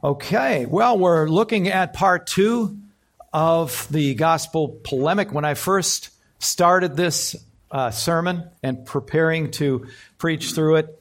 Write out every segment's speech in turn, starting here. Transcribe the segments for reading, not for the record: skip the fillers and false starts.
Okay, well, we're looking at part 2 of the gospel polemic. When I first started this sermon and preparing to preach through it,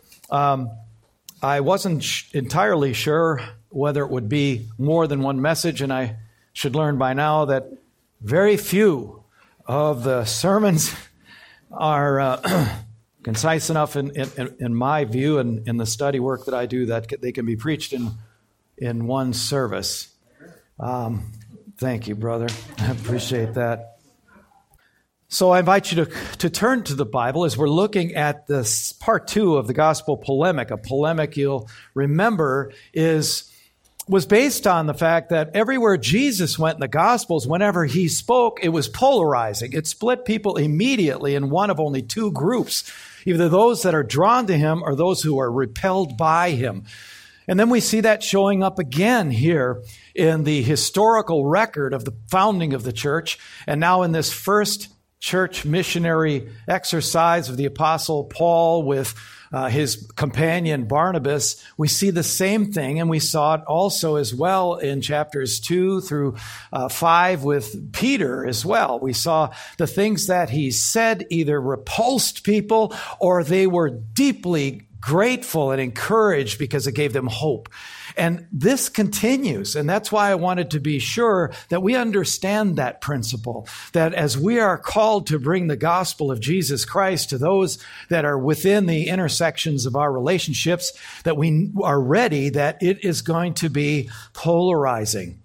I wasn't entirely sure whether it would be more than one message, and I should learn by now that very few of the sermons are concise enough in my view and in the study work that I do that they can be preached in one service. Thank you, brother. I appreciate that. So I invite you to turn to the Bible as we're looking at this part 2 of the gospel polemic. A polemic, you'll remember, was based on the fact that everywhere Jesus went in the Gospels, whenever he spoke, it was polarizing. It split people immediately in one of only two groups, either those that are drawn to him or those who are repelled by him. And then we see that showing up again here in the historical record of the founding of the church, and now in this first church missionary exercise of the Apostle Paul with his companion Barnabas. We see the same thing, and we saw it also as well in chapters 2 through 5 with Peter as well. We saw the things that he said either repulsed people or they were deeply grateful and encouraged because it gave them hope. And this continues, and that's why I wanted to be sure that we understand that principle, that as we are called to bring the gospel of Jesus Christ to those that are within the intersections of our relationships, that we are ready, that it is going to be polarizing.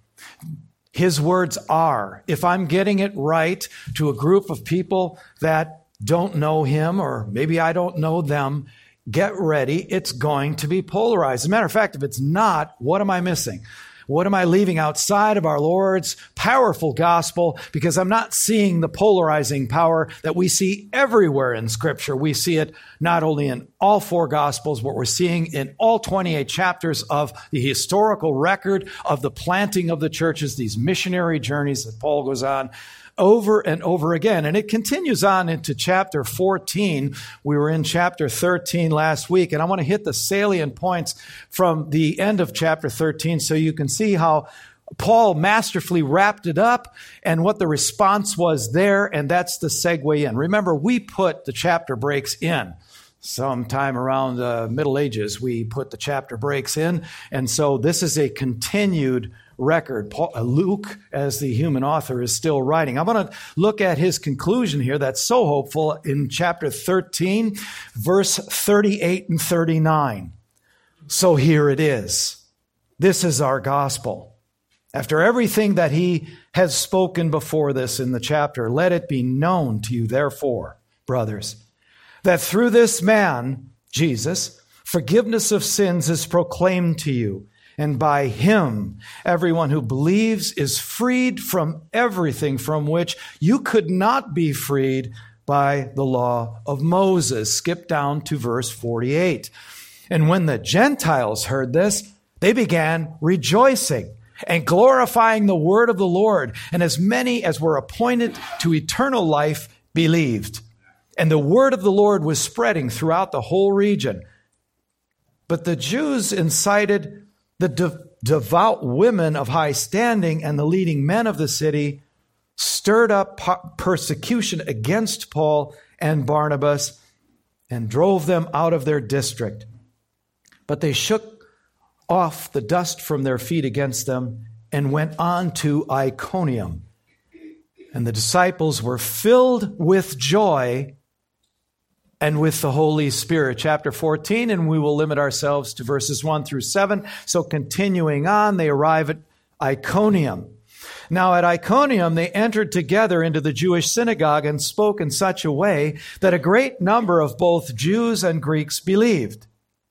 His words are, if I'm getting it right to a group of people that don't know him, or maybe I don't know them, get ready, it's going to be polarized. As a matter of fact, if it's not, what am I missing? What am I leaving outside of our Lord's powerful gospel? Because I'm not seeing the polarizing power that we see everywhere in Scripture. We see it not only in all 4 Gospels, but we're seeing in all 28 chapters of the historical record of the planting of the churches, these missionary journeys that Paul goes on over and over again. And it continues on into chapter 14. We were in chapter 13 last week, and I want to hit the salient points from the end of chapter 13 so you can see how Paul masterfully wrapped it up and what the response was there, and that's the segue in. Remember, we put the chapter breaks in. Sometime around the Middle Ages, we put the chapter breaks in, and so this is a continued record. Luke, as the human author, is still writing. I want to look at his conclusion here that's so hopeful in chapter 13, verse 38 and 39. So here it is. This is our gospel. After everything that he has spoken before this in the chapter, let it be known to you, therefore, brothers, that through this man, Jesus, forgiveness of sins is proclaimed to you. And by him, everyone who believes is freed from everything from which you could not be freed by the law of Moses. Skip down to verse 48. And when the Gentiles heard this, they began rejoicing and glorifying the word of the Lord. And as many as were appointed to eternal life believed. And the word of the Lord was spreading throughout the whole region. But the Jews incited the devout women of high standing and the leading men of the city, stirred up persecution against Paul and Barnabas and drove them out of their district. But they shook off the dust from their feet against them and went on to Iconium. And the disciples were filled with joy and with the Holy Spirit. Chapter 14, and we will limit ourselves to verses 1 through 7. So continuing on, they arrive at Iconium. Now at Iconium, they entered together into the Jewish synagogue and spoke in such a way that a great number of both Jews and Greeks believed.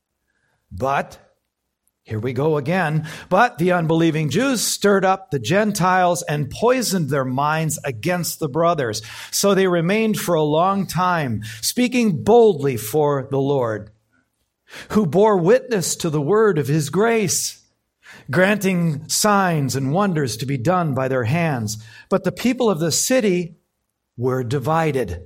But, here we go again, but the unbelieving Jews stirred up the Gentiles and poisoned their minds against the brothers. So they remained for a long time, speaking boldly for the Lord, who bore witness to the word of his grace, granting signs and wonders to be done by their hands. But the people of the city were divided.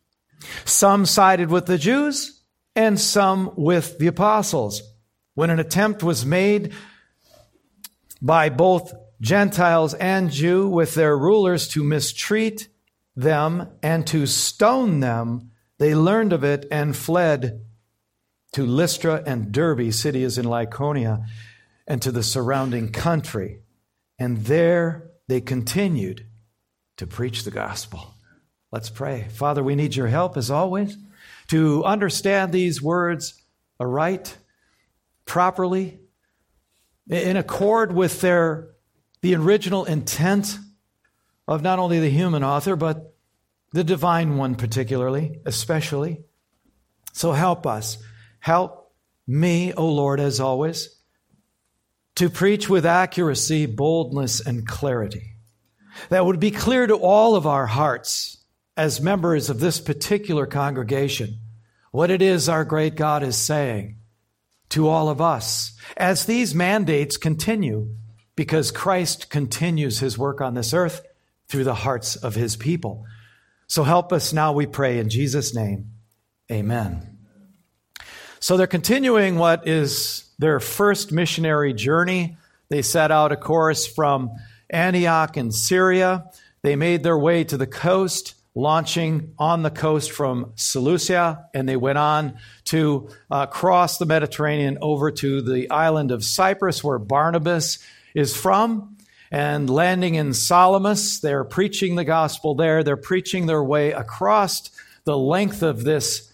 Some sided with the Jews and some with the apostles. When an attempt was made by both Gentiles and Jew with their rulers to mistreat them and to stone them, they learned of it and fled to Lystra and Derbe, cities in Lycaonia, and to the surrounding country. And there they continued to preach the gospel. Let's pray. Father, we need your help as always to understand these words aright, properly, in accord with the original intent of not only the human author, but the divine one particularly, especially. So help us. Help me, O Lord, as always, to preach with accuracy, boldness, and clarity. That would be clear to all of our hearts as members of this particular congregation what it is our great God is saying to all of us as these mandates continue, because Christ continues his work on this earth through the hearts of his people. So help us now, we pray, in Jesus' name. Amen. So they're continuing what is their first missionary journey. They set out, of course, from Antioch in Syria. They made their way to the coast, launching on the coast from Seleucia, and they went on to cross the Mediterranean over to the island of Cyprus, where Barnabas is from, and landing in Salamis. They're preaching the gospel there. They're preaching their way across the length of this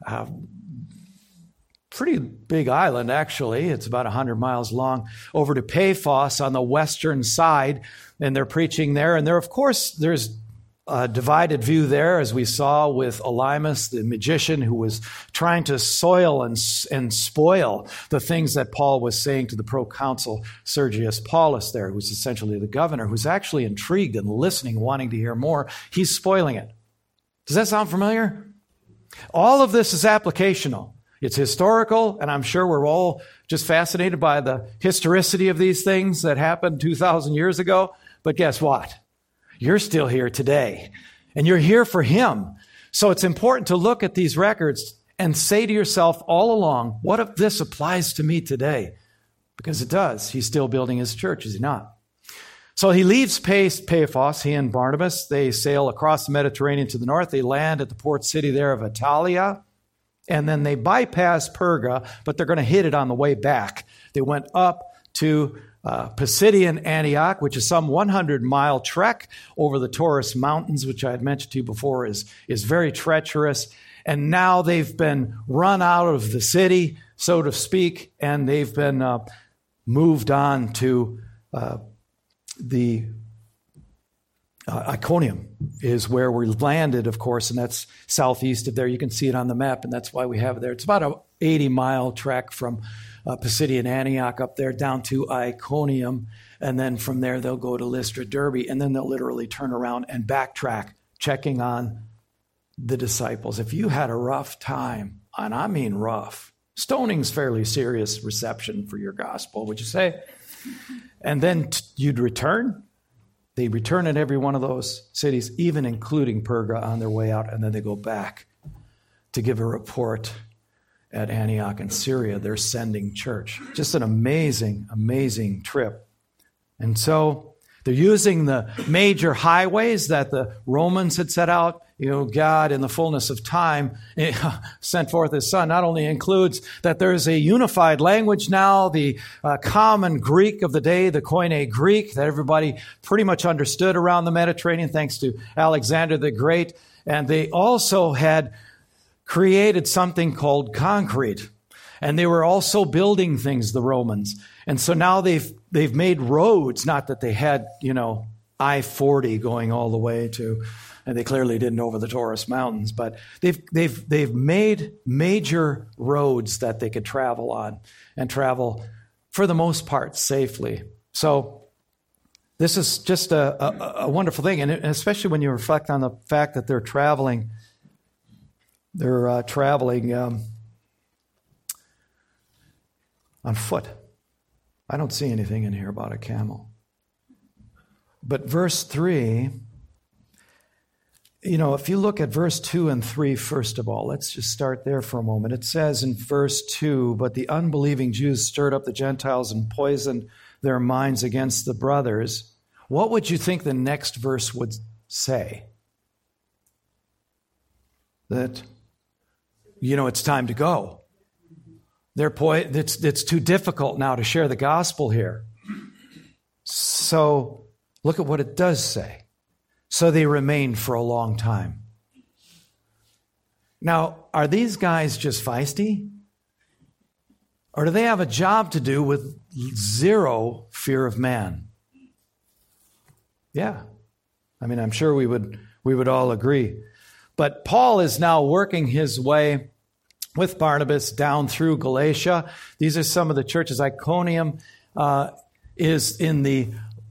pretty big island, actually. It's about 100 miles long, over to Paphos on the western side, and they're preaching there. And there, of course, there's a divided view there, as we saw with Elymas, the magician, who was trying to soil and spoil the things that Paul was saying to the proconsul Sergius Paulus there, who's essentially the governor, who's actually intrigued and listening, wanting to hear more. He's spoiling it. Does that sound familiar? All of this is applicational. It's historical, and I'm sure we're all just fascinated by the historicity of these things that happened 2,000 years ago. But guess what? You're still here today, and you're here for him. So it's important to look at these records and say to yourself all along, what if this applies to me today? Because it does. He's still building his church, is he not? So he leaves Paphos, he and Barnabas. They sail across the Mediterranean to the north. They land at the port city there of Attalia. And then they bypass Perga, but they're going to hit it on the way back. They went up to Pisidian Antioch, which is some 100-mile trek over the Taurus Mountains, which I had mentioned to you before is very treacherous. And now they've been run out of the city, so to speak, and they've been moved on to the Iconium is where we landed, of course, and that's southeast of there. You can see it on the map, and that's why we have it there. It's about an 80-mile trek from Pisidian Antioch up there down to Iconium, and then from there they'll go to Lystra, Derbe, and then they'll literally turn around and backtrack, checking on the disciples. If you had a rough time, and I mean rough, stoning's fairly serious reception for your gospel, would you say? And then you'd return. They return in every one of those cities, even including Perga, on their way out, and then they go back to give a report at Antioch in Syria, their sending church. Just an amazing, amazing trip. And so they're using the major highways that the Romans had set out. You know, God, in the fullness of time, sent forth his Son. Not only includes that there's a unified language now, the common Greek of the day, the Koine Greek, that everybody pretty much understood around the Mediterranean, thanks to Alexander the Great. And they also had created something called concrete. And they were also building things, the Romans. And so now they've made roads, not that they had, I-40 going all the way to... And they clearly didn't over the Taurus Mountains, but they've made major roads that they could travel on and travel, for the most part, safely. So this is just a wonderful thing, and especially when you reflect on the fact that they're traveling on foot. I don't see anything in here about a camel. But verse 3... if you look at verse 2 and 3, first of all, let's just start there for a moment. It says in verse 2, "But the unbelieving Jews stirred up the Gentiles and poisoned their minds against the brothers, what would you think the next verse would say? That, it's time to go. It's too difficult now to share the gospel here. So look at what it does say. So they remained for a long time. Now, are these guys just feisty? Or do they have a job to do with zero fear of man? Yeah. I'm sure we would all agree. But Paul is now working his way with Barnabas down through Galatia. These are some of the churches. Iconium is in the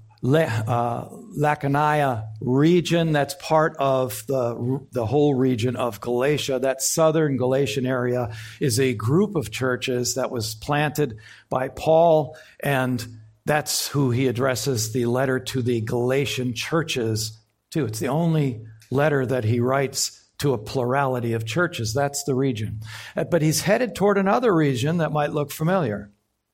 Laconia region. That's part of the whole region of Galatia. That southern Galatian area is a group of churches that was planted by Paul, and that's who he addresses the letter to the Galatian churches to. It's the only letter that he writes to a plurality of churches. That's the region. But he's headed toward another region that might look familiar.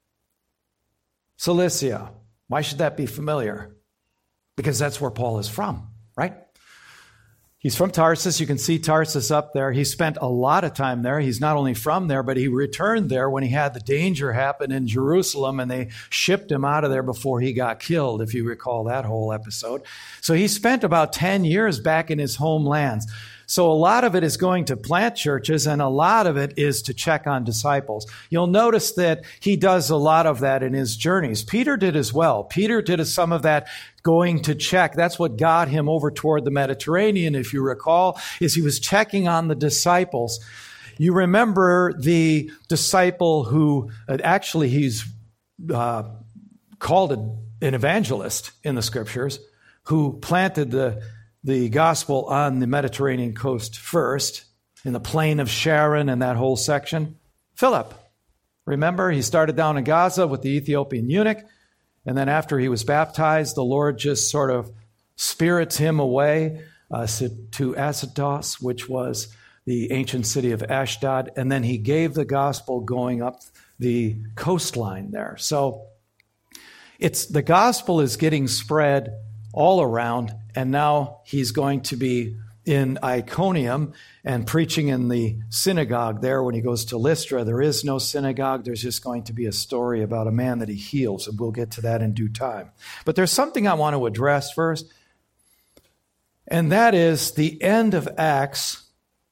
Cilicia. Why should that be familiar? Because that's where Paul is from, right? He's from Tarsus. You can see Tarsus up there. He spent a lot of time there. He's not only from there, but he returned there when he had the danger happen in Jerusalem, and they shipped him out of there before he got killed, if you recall that whole episode. So he spent about 10 years back in his homelands. So a lot of it is going to plant churches, and a lot of it is to check on disciples. You'll notice that he does a lot of that in his journeys. Peter did as well. Peter did some of that going to check. That's what got him over toward the Mediterranean, if you recall, is he was checking on the disciples. You remember the disciple who actually he's called an evangelist in the scriptures, who planted the gospel on the Mediterranean coast first, in the plain of Sharon and that whole section. Philip. Remember, he started down in Gaza with the Ethiopian eunuch, and then after he was baptized, the Lord just sort of spirits him away to Azotus, which was the ancient city of Ashdod, and then he gave the gospel going up the coastline there. So the gospel is getting spread all around, and now he's going to be in Iconium and preaching in the synagogue there. When he goes to Lystra, there is no synagogue. There's just going to be a story about a man that he heals, and we'll get to that in due time. But there's something I want to address first, and that is the end of Acts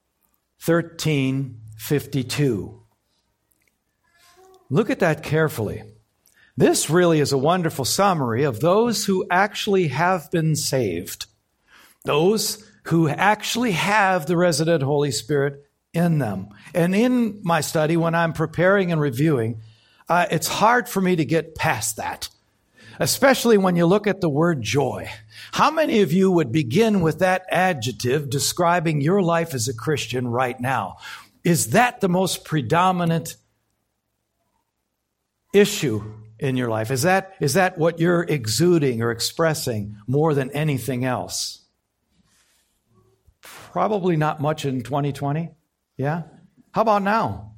13:52. Look at that carefully. This really is a wonderful summary of those who actually have been saved, those who actually have the resident Holy Spirit in them. And in my study, when I'm preparing and reviewing, it's hard for me to get past that, especially when you look at the word joy. How many of you would begin with that adjective describing your life as a Christian right now? Is that the most predominant issue in your life? Is that what you're exuding or expressing more than anything else? Probably not much in 2020. Yeah? How about now?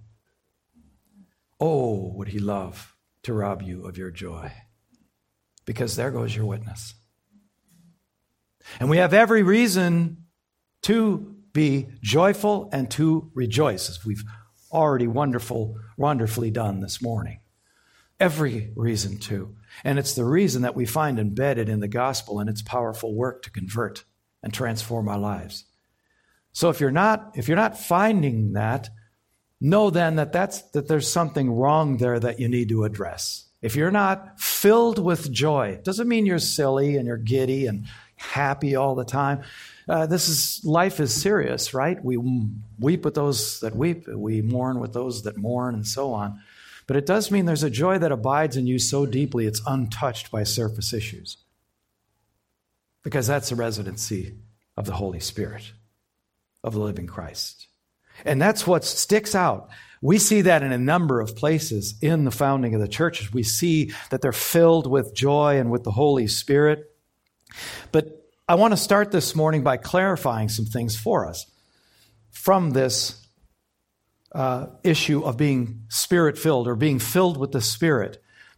Oh, would he love to rob you of your joy? Because there goes your witness. And we have every reason to be joyful and to rejoice, as we've already wonderfully done this morning. Every reason to. And it's the reason that we find embedded in the gospel and its powerful work to convert and transform our lives. So if you're not finding that, know then that there's something wrong there that you need to address. If you're not filled with joy, it doesn't mean you're silly and you're giddy and happy all the time. Life is serious, right? We weep with those that weep, we mourn with those that mourn, and so on. But it does mean there's a joy that abides in you so deeply it's untouched by surface issues. Because that's the residency of the Holy Spirit, of the living Christ. And that's what sticks out. We see that in a number of places in the founding of the churches. We see that they're filled with joy and with the Holy Spirit. But I want to start this morning by clarifying some things for us from this issue of being Spirit-filled or being filled with the Spirit.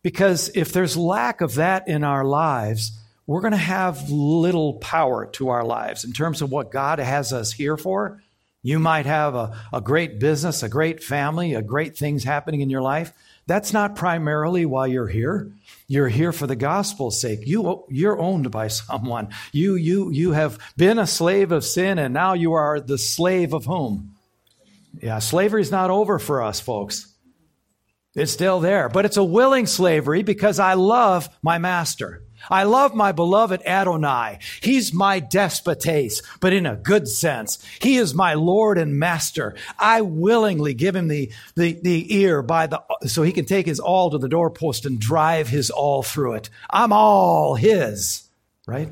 Because if there's lack of that in our lives, we're going to have little power to our lives in terms of what God has us here for. You might have a great business, a great family, a great things happening in your life. That's not primarily why you're here. You're here for the gospel's sake. You're owned by someone. You have been a slave of sin, and now you are the slave of whom? Yeah, slavery's not over for us, folks. It's still there, but it's a willing slavery because I love my master. I love my beloved Adonai. He's my despotes, but in a good sense. He is my Lord and master. I willingly give him the ear so he can take his awl to the doorpost and drive his awl through it. I'm all his, right?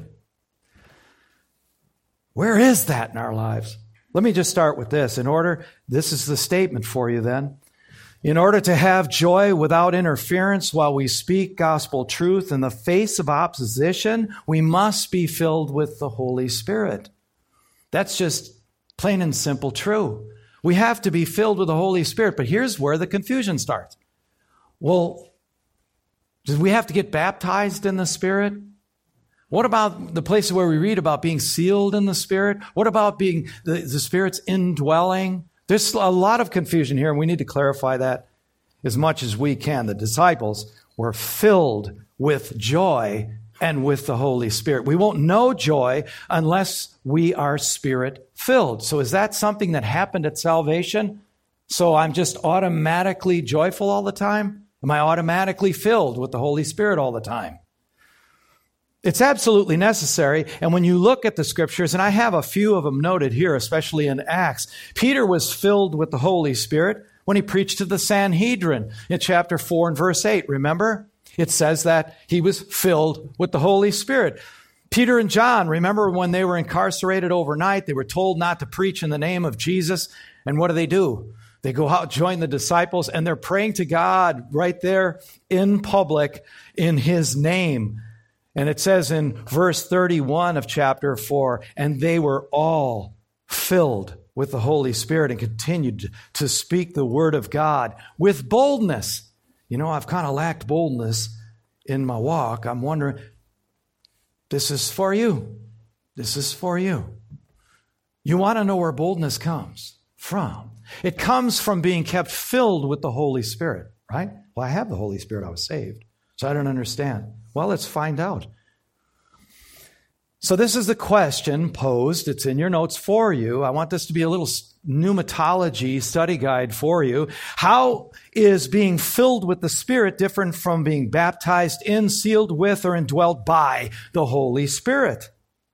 Where is that in our lives? Let me just start with this. This is the statement for you then. In order to have joy without interference while we speak gospel truth in the face of opposition, we must be filled with the Holy Spirit. That's just plain and simple true. We have to be filled with the Holy Spirit, but here's where the confusion starts. Well, do we have to get baptized in the Spirit? What about the places where we read about being sealed in the Spirit? What about being the Spirit's indwelling? There's a lot of confusion here, and we need to clarify that as much as we can. The disciples were filled with joy and with the Holy Spirit. We won't know joy unless we are Spirit-filled. So is that something that happened at salvation? So I'm just automatically joyful all the time? Am I automatically filled with the Holy Spirit all the time? It's absolutely necessary. And when you look at the scriptures, and I have a few of them noted here, especially in Acts, Peter was filled with the Holy Spirit when he preached to the Sanhedrin in chapter 4 and verse 8. Remember? It says that he was filled with the Holy Spirit. Peter and John, remember when they were incarcerated overnight, they were told not to preach in the name of Jesus. And what do? They go out, join the disciples, and they're praying to God right there in public in his name. And it says in verse 31 of chapter 4, and they were all filled with the Holy Spirit and continued to speak the word of God with boldness. You know, I've kind of lacked boldness in my walk. I'm wondering, this is for you. This is for you. You want to know where boldness comes from. It comes from being kept filled with the Holy Spirit, right? Well, I have the Holy Spirit. I was saved. So I don't understand. Well, let's find out. So this is the question posed. It's in your notes for you. I want this to be a little pneumatology study guide for you. How is being filled with the Spirit different from being baptized in, sealed with, or indwelt by the Holy Spirit?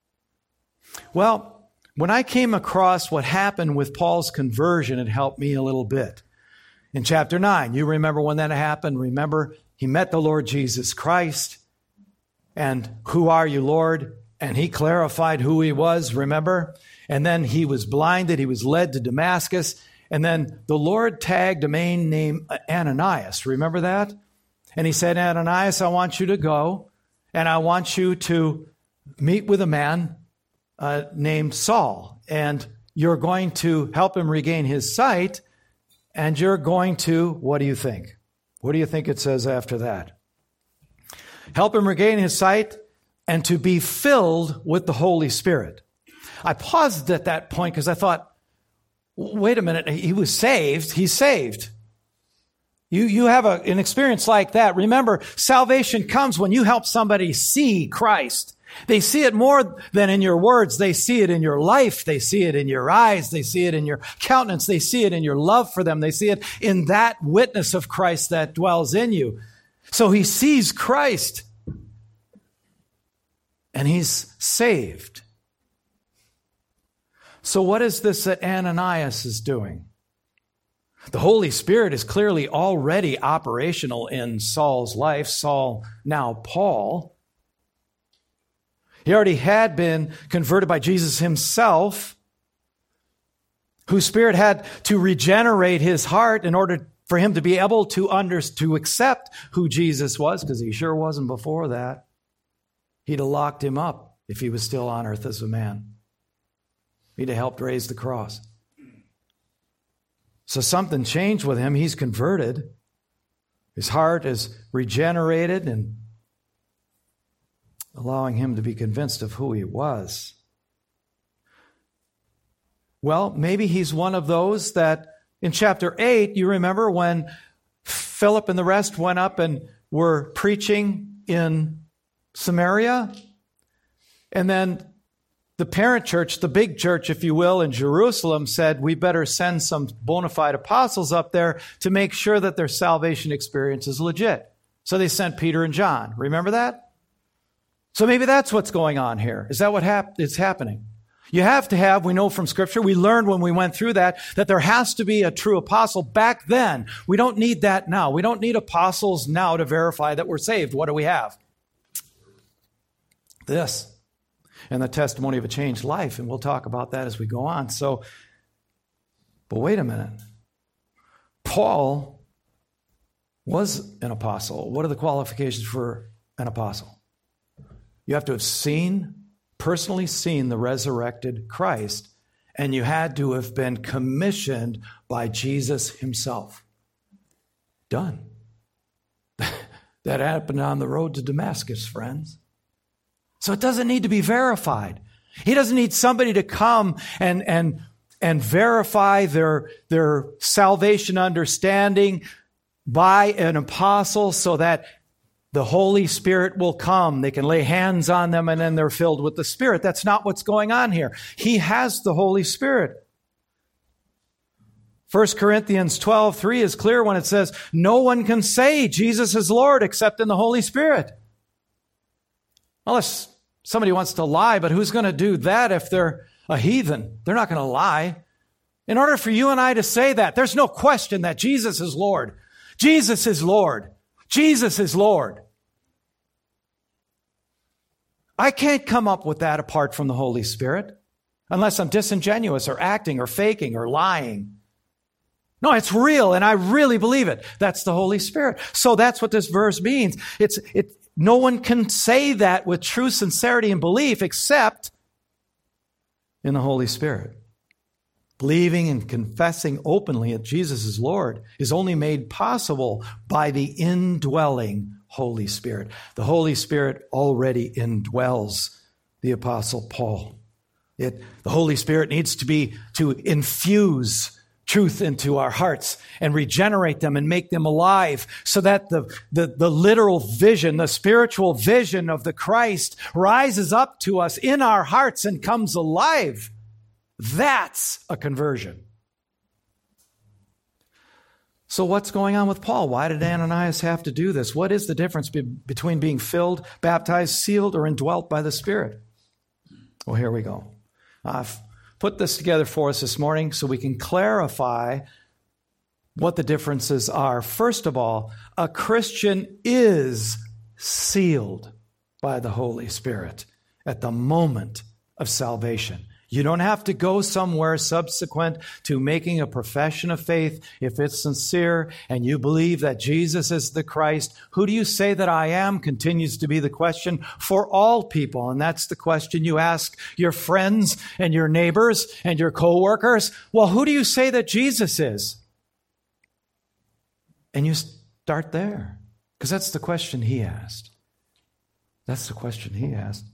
Well, when I came across what happened with Paul's conversion, it helped me a little bit. In chapter 9, you remember when that happened? Remember, he met the Lord Jesus Christ. And who are you, Lord? And he clarified who he was, remember? And then he was blinded. He was led to Damascus. And then the Lord tagged a man named Ananias. Remember that? And he said, Ananias, I want you to go, and I want you to meet with a man named Saul. And you're going to help him regain his sight. And you're going to, what do you think? What do you think it says after that? Help him regain his sight and to be filled with the Holy Spirit. I paused at that point because I thought, wait a minute, he was saved. He's saved. You have an experience like that. Remember, salvation comes when you help somebody see Christ. They see it more than in your words. They see it in your life. They see it in your eyes. They see it in your countenance. They see it in your love for them. They see it in that witness of Christ that dwells in you. So he sees Christ, and he's saved. So what is this that Ananias is doing? The Holy Spirit is clearly already operational in Saul's life. Saul, now Paul. He already had been converted by Jesus himself, whose Spirit had to regenerate his heart in order for him to be able to accept who Jesus was, because he sure wasn't before that. He'd have locked him up if he was still on earth as a man. He'd have helped raise the cross. So something changed with him. He's converted. His heart is regenerated and allowing him to be convinced of who he was. Well, maybe he's one of those that in chapter 8, you remember when Philip and the rest went up and were preaching in Samaria? And then the parent church, the big church, if you will, in Jerusalem said, we better send some bona fide apostles up there to make sure that their salvation experience is legit. So they sent Peter and John. Remember that? So maybe that's what's going on here. Is that what is happening? You have to have, we know from Scripture, we learned when we went through that there has to be a true apostle back then. We don't need that now. We don't need apostles now to verify that we're saved. What do we have? This. And the testimony of a changed life. And we'll talk about that as we go on. But wait a minute. Paul was an apostle. What are the qualifications for an apostle? You have to have personally seen the resurrected Christ, and you had to have been commissioned by Jesus himself. Done. That happened on the road to Damascus, friends. So it doesn't need to be verified. He doesn't need somebody to come and verify their salvation understanding by an apostle so that the Holy Spirit will come. They can lay hands on them and then they're filled with the Spirit. That's not what's going on here. He has the Holy Spirit. 1 Corinthians 12:3 is clear when it says, no one can say Jesus is Lord except in the Holy Spirit. Unless somebody wants to lie, but who's going to do that if they're a heathen? They're not going to lie. In order for you and I to say that, there's no question that Jesus is Lord. Jesus is Lord. Jesus is Lord. I can't come up with that apart from the Holy Spirit unless I'm disingenuous or acting or faking or lying. No, it's real and I really believe it. That's the Holy Spirit. So that's what this verse means. No one can say that with true sincerity and belief except in the Holy Spirit. Believing and confessing openly that Jesus is Lord is only made possible by the indwelling Holy Spirit. The Holy Spirit already indwells the Apostle Paul. The Holy Spirit needs to infuse truth into our hearts and regenerate them and make them alive so that the literal vision, the spiritual vision of the Christ rises up to us in our hearts and comes alive. That's a conversion. So what's going on with Paul? Why did Ananias have to do this? What is the difference between being filled, baptized, sealed, or indwelt by the Spirit? Well, here we go. I've put this together for us this morning so we can clarify what the differences are. First of all, a Christian is sealed by the Holy Spirit at the moment of salvation. You don't have to go somewhere subsequent to making a profession of faith. If it's sincere and you believe that Jesus is the Christ, who do you say that I am? Continues to be the question for all people. And that's the question you ask your friends and your neighbors and your coworkers. Well, who do you say that Jesus is? And you start there because that's the question he asked. That's the question he asked.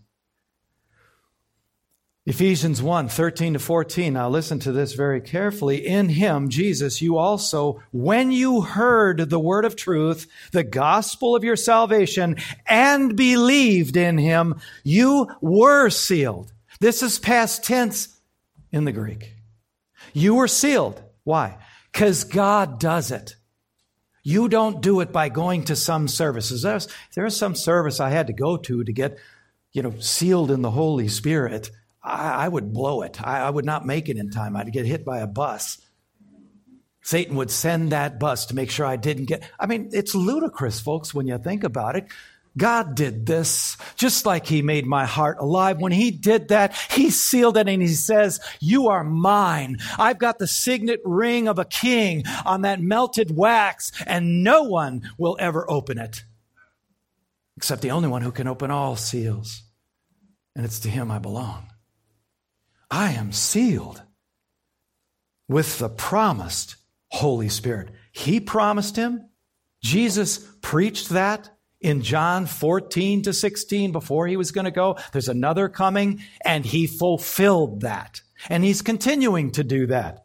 Ephesians 1:13-14. Now listen to this very carefully. In him, Jesus, you also, when you heard the word of truth, the gospel of your salvation, and believed in him, you were sealed. This is past tense in the Greek. You were sealed. Why? Because God does it. You don't do it by going to some services. There's some service I had to go to get, sealed in the Holy Spirit. I would blow it. I would not make it in time. I'd get hit by a bus. Satan would send that bus to make sure I didn't get... it's ludicrous, folks, when you think about it. God did this just like he made my heart alive. When he did that, he sealed it and he says, you are mine. I've got the signet ring of a king on that melted wax and no one will ever open it except the only one who can open all seals. And it's to him I belong. I am sealed with the promised Holy Spirit. He promised him. Jesus preached that in John 14 to 16 before he was going to go. There's another coming, and he fulfilled that. And he's continuing to do that.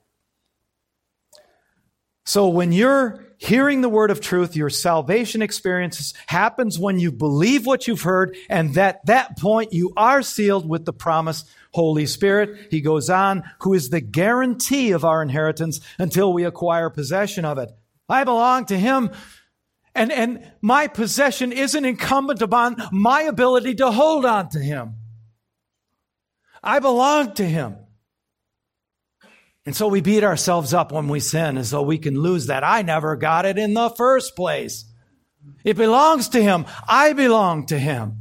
So when you're hearing the word of truth, your salvation experience happens when you believe what you've heard, and at that point you are sealed with the promised Holy Spirit. He goes on, who is the guarantee of our inheritance until we acquire possession of it. I belong to him, and my possession isn't incumbent upon my ability to hold on to him. I belong to him. And so we beat ourselves up when we sin as though we can lose that. I never got it in the first place. It belongs to him. I belong to him.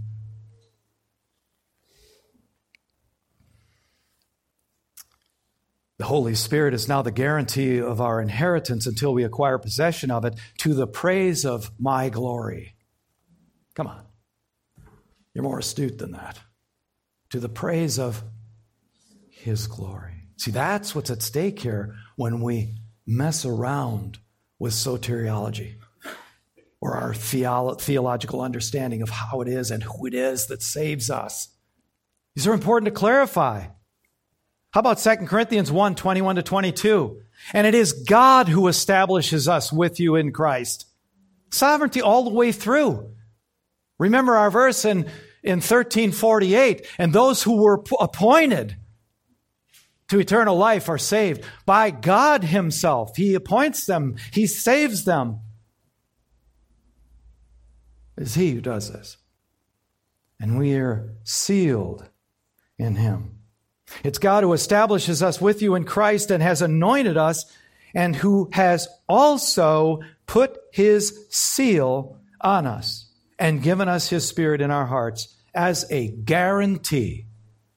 The Holy Spirit is now the guarantee of our inheritance until we acquire possession of it, to the praise of my glory. Come on. You're more astute than that. To the praise of his glory. See, that's what's at stake here when we mess around with soteriology, or our theological understanding of how it is and who it is that saves us. These are important to clarify. How about 2 Corinthians 1, 21 to 22? And it is God who establishes us with you in Christ. Sovereignty all the way through. Remember our verse in 1348, and those who were appointed to eternal life are saved by God himself. He appoints them. He saves them. It's he who does this. And we are sealed in him. It's God who establishes us with you in Christ and has anointed us, and who has also put his seal on us and given us his Spirit in our hearts as a guarantee.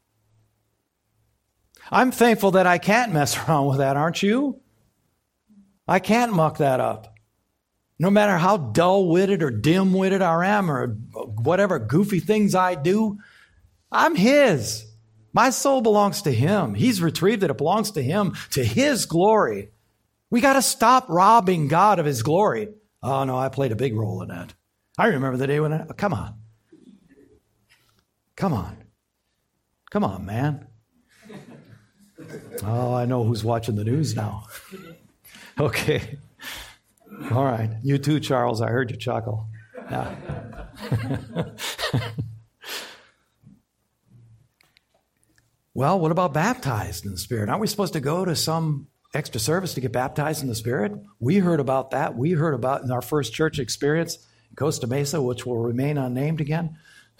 I'm thankful that I can't mess around with that, aren't you? I can't muck that up. No matter how dull-witted or dim-witted I am, or whatever goofy things I do, I'm his. My soul belongs to him. He's retrieved it. It belongs to him, to his glory. We got to stop robbing God of his glory. Oh, no, I played a big role in that. I remember the day when come on. Come on, man. Oh, I know who's watching the news now. Okay. All right. You too, Charles. I heard you chuckle. Yeah. Well, what about baptized in the Spirit? Aren't we supposed to go to some extra service to get baptized in the Spirit? We heard about that. We heard about in our first church experience in Costa Mesa, which will remain unnamed again.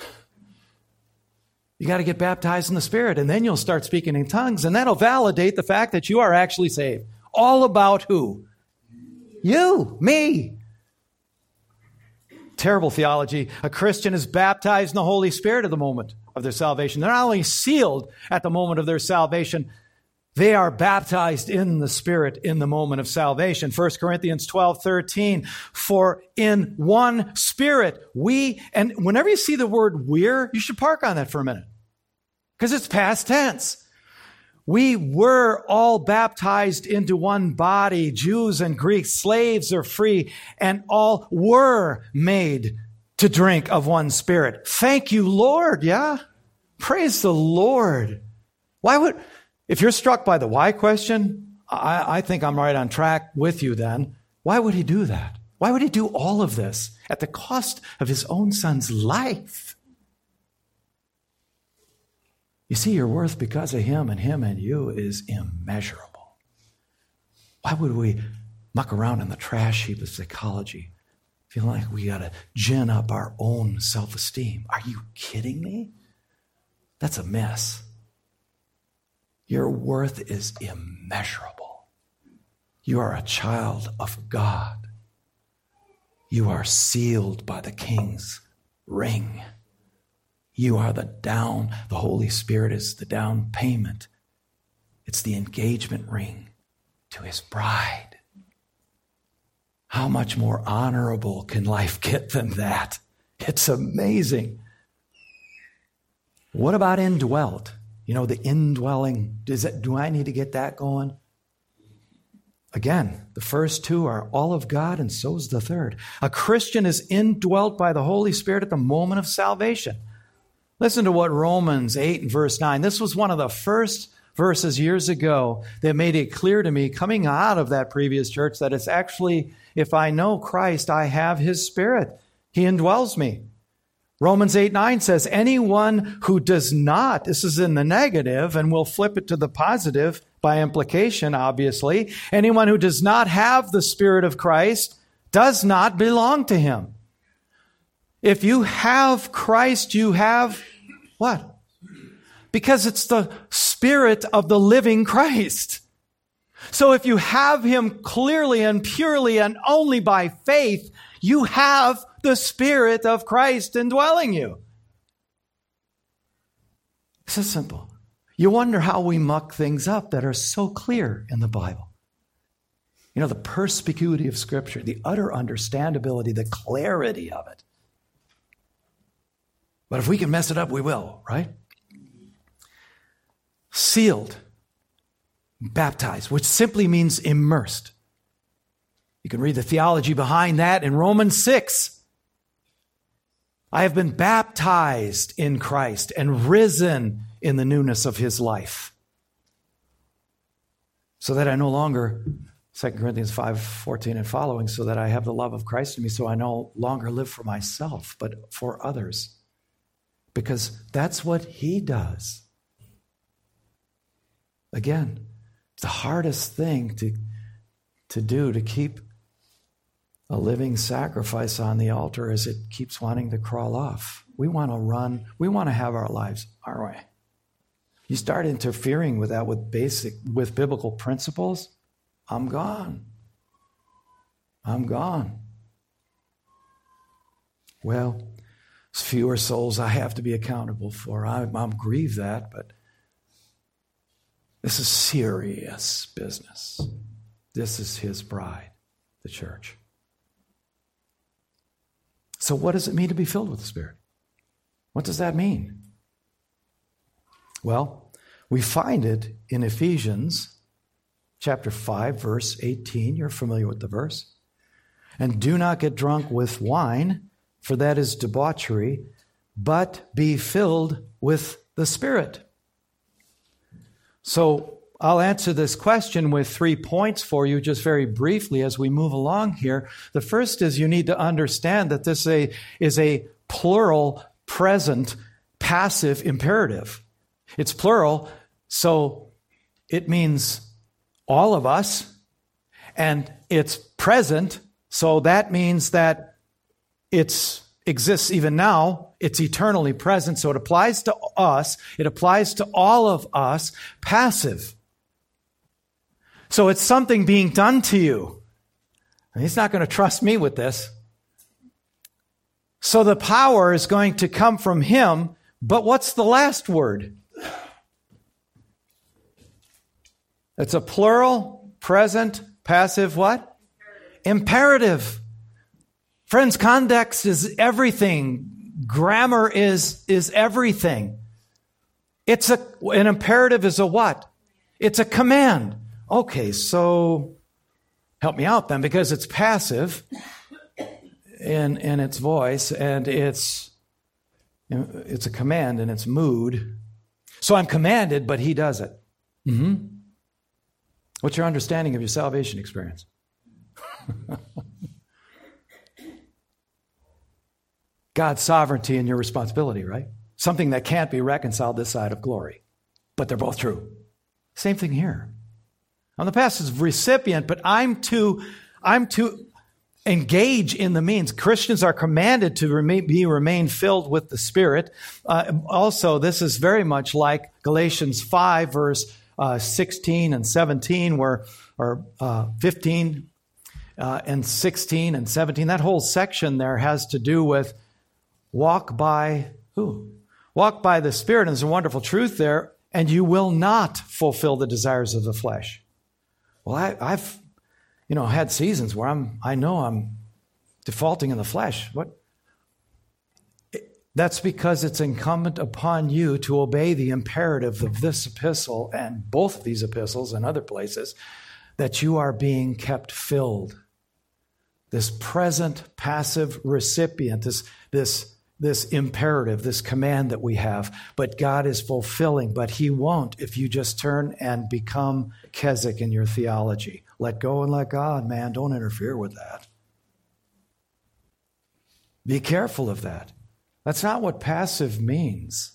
You got to get baptized in the Spirit, and then you'll start speaking in tongues, and that'll validate the fact that you are actually saved. All about who? You, me. Terrible theology. A Christian is baptized in the Holy Spirit at the moment of their salvation. They're not only sealed at the moment of their salvation, they are baptized in the Spirit in the moment of salvation. 1 Corinthians 12:13, for in one Spirit we, and whenever you see the word we're, you should park on that for a minute, because it's past tense. We were all baptized into one body, Jews and Greeks, slaves or free, and all were made to drink of one Spirit. Thank you, Lord, yeah? Praise the Lord. If you're struck by the why question, I think I'm right on track with you then. Why would he do that? Why would he do all of this at the cost of his own son's life? You see, your worth because of him and you is immeasurable. Why would we muck around in the trash heap of psychology, feeling like we got to gin up our own self-esteem? Are you kidding me? That's a mess. Your worth is immeasurable. You are a child of God. You are sealed by the King's ring. You are the Holy Spirit is the down payment. It's the engagement ring to his bride. How much more honorable can life get than that? It's amazing. What about indwelt? You know, the indwelling, do I need to get that going? Again, the first two are all of God, and so is the third. A Christian is indwelt by the Holy Spirit at the moment of salvation. Listen to what Romans 8 and verse 9. This was one of the first verses years ago that made it clear to me coming out of that previous church that it's actually, if I know Christ, I have His Spirit. He indwells me. Romans 8:9 says, anyone who does not, this is in the negative, and we'll flip it to the positive by implication, obviously. Anyone who does not have the Spirit of Christ does not belong to Him. If you have Christ, you have what? Because it's the Spirit of the living Christ. So if you have Him clearly and purely and only by faith, you have the Spirit of Christ indwelling you. This is simple. You wonder how we muck things up that are so clear in the Bible. You know, the perspicuity of Scripture, the utter understandability, the clarity of it. But if we can mess it up, we will, right? Sealed, baptized, which simply means immersed. You can read the theology behind that in Romans 6. I have been baptized in Christ and risen in the newness of His life. So that I no longer, 2 Corinthians 5:14 and following, so that I have the love of Christ in me, so I no longer live for myself, but for others. Because that's what He does. Again, it's the hardest thing to do, to keep a living sacrifice on the altar as it keeps wanting to crawl off. We want to run. We want to have our lives our way. You start interfering with that with biblical principles, I'm gone. I'm gone. Well, it's fewer souls I have to be accountable for. I'm grieved that, but this is serious business. This is His bride, the church. So what does it mean to be filled with the Spirit? What does that mean? Well, we find it in Ephesians chapter 5, verse 18. You're familiar with the verse. And do not get drunk with wine, for that is debauchery, but be filled with the Spirit. So I'll answer this question with 3 points for you just very briefly as we move along here. The first is you need to understand that this is a plural, present, passive imperative. It's plural, so it means all of us, and it's present, so that means that it exists even now. It's eternally present, so it applies to us. It applies to all of us. Passive. So it's something being done to you. And He's not going to trust me with this. So the power is going to come from Him, but what's the last word? It's a plural, present, passive what? Imperative. Friends, context is everything. Grammar is everything. An imperative is a what? It's a command. Okay, so help me out then, because it's passive in its voice, and it's a command in its mood. So I'm commanded, but He does it. Mm-hmm. What's your understanding of your salvation experience? God's sovereignty and your responsibility, right? Something that can't be reconciled this side of glory. But they're both true. Same thing here. I'm the passive recipient, but I'm to engage in the means. Christians are commanded to remain filled with the Spirit. Also, this is very much like Galatians 5, verse 16 and 17, or 15 and 16 and 17. That whole section there has to do with walk by who? Walk by the Spirit. And there's a wonderful truth there. And you will not fulfill the desires of the flesh. Well, I've had seasons where I know I'm defaulting in the flesh. That's because it's incumbent upon you to obey the imperative of this epistle and both of these epistles and other places. that you are being kept filled. This present passive recipient, this imperative, this command that we have, but God is fulfilling, but he won't if you just turn and become Keswick in your theology. Let go and let God, man. Don't interfere with that. Be careful of that. That's not what passive means.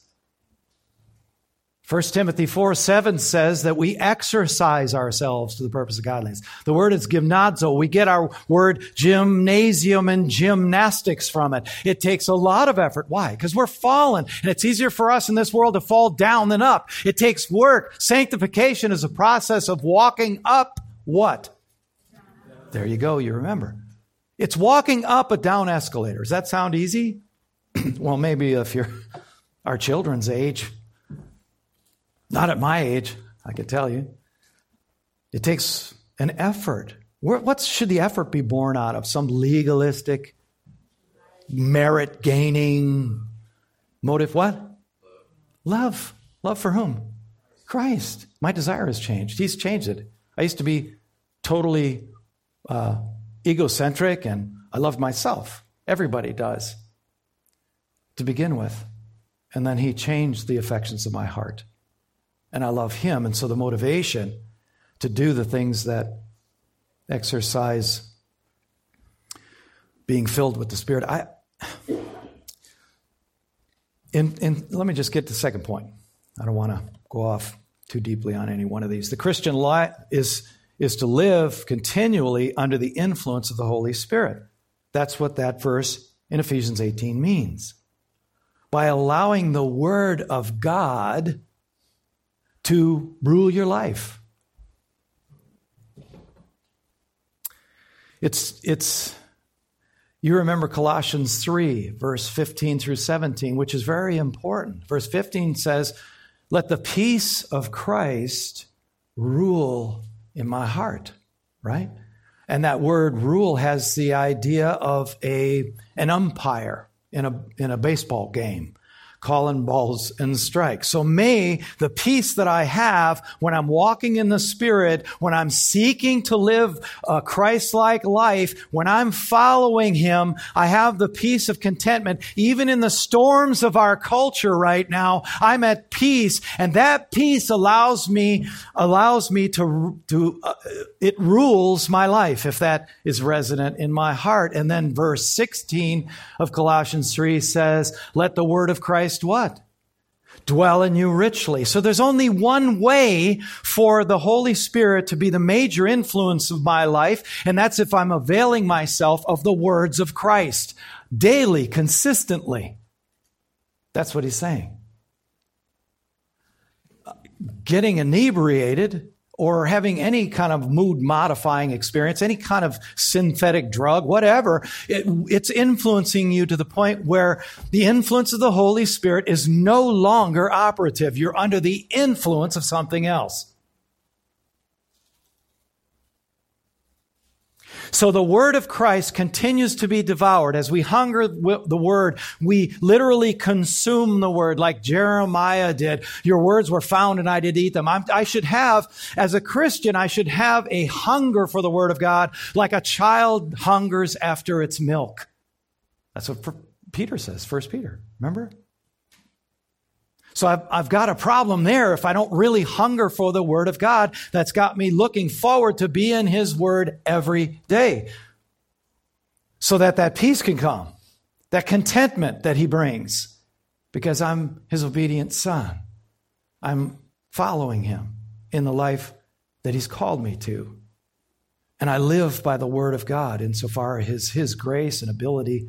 1 Timothy 4:7 says that we exercise ourselves to the purpose of godliness. The word is gymnazo. We get our word gymnasium and gymnastics from it. It takes a lot of effort. Why? Because we're fallen, and it's easier for us in this world to fall down than up. It takes work. Sanctification is a process of walking up what? There you go. You remember. It's walking up a down escalator. Does that sound easy? Well, maybe if you're our children's age. Not at my age, I can tell you. It takes an effort. What should the effort be born out of? Some legalistic, merit-gaining motive? What? Love. Love for whom? Christ. My desire has changed. He's changed it. I used to be totally egocentric, and I loved myself. Everybody does, to begin with. And then he changed the affections of my heart. And I love him. And so the motivation to do the things that exercise being filled with the Spirit. Let me just get to the second point. I don't want to go off too deeply on any one of these. The Christian life is to live continually under the influence of the Holy Spirit. That's what that verse in Ephesians 18 means. By allowing the Word of God to rule your life. You remember Colossians 3, verse 15 through 17, which is very important. Verse 15 says, let the peace of Christ rule in my heart, right? And that word rule has the idea of an umpire in a baseball game, calling balls and strikes. So may the peace that I have when I'm walking in the Spirit, when I'm seeking to live a Christ-like life, when I'm following him, I have the peace of contentment. Even in the storms of our culture right now, I'm at peace, and that peace allows me to it rules my life, if that is resident in my heart. And then verse 16 of Colossians 3 says, let the word of Christ what? Dwell in you richly. So there's only one way for the Holy Spirit to be the major influence of my life, and that's if I'm availing myself of the words of Christ daily, consistently. That's what he's saying. Getting inebriated or having any kind of mood-modifying experience, any kind of synthetic drug, whatever, it's influencing you to the point where the influence of the Holy Spirit is no longer operative. You're under the influence of something else. So the word of Christ continues to be devoured. As we hunger the word, we literally consume the word like Jeremiah did. Your words were found and I did eat them. I should have, as a Christian, I should have a hunger for the word of God like a child hungers after its milk. That's what Peter says, 1 Peter. Remember? So I've got a problem there if I don't really hunger for the Word of God. That's got me looking forward to be in His Word every day so that peace can come, that contentment that He brings, because I'm His obedient son. I'm following Him in the life that He's called me to. And I live by the Word of God insofar as His grace and ability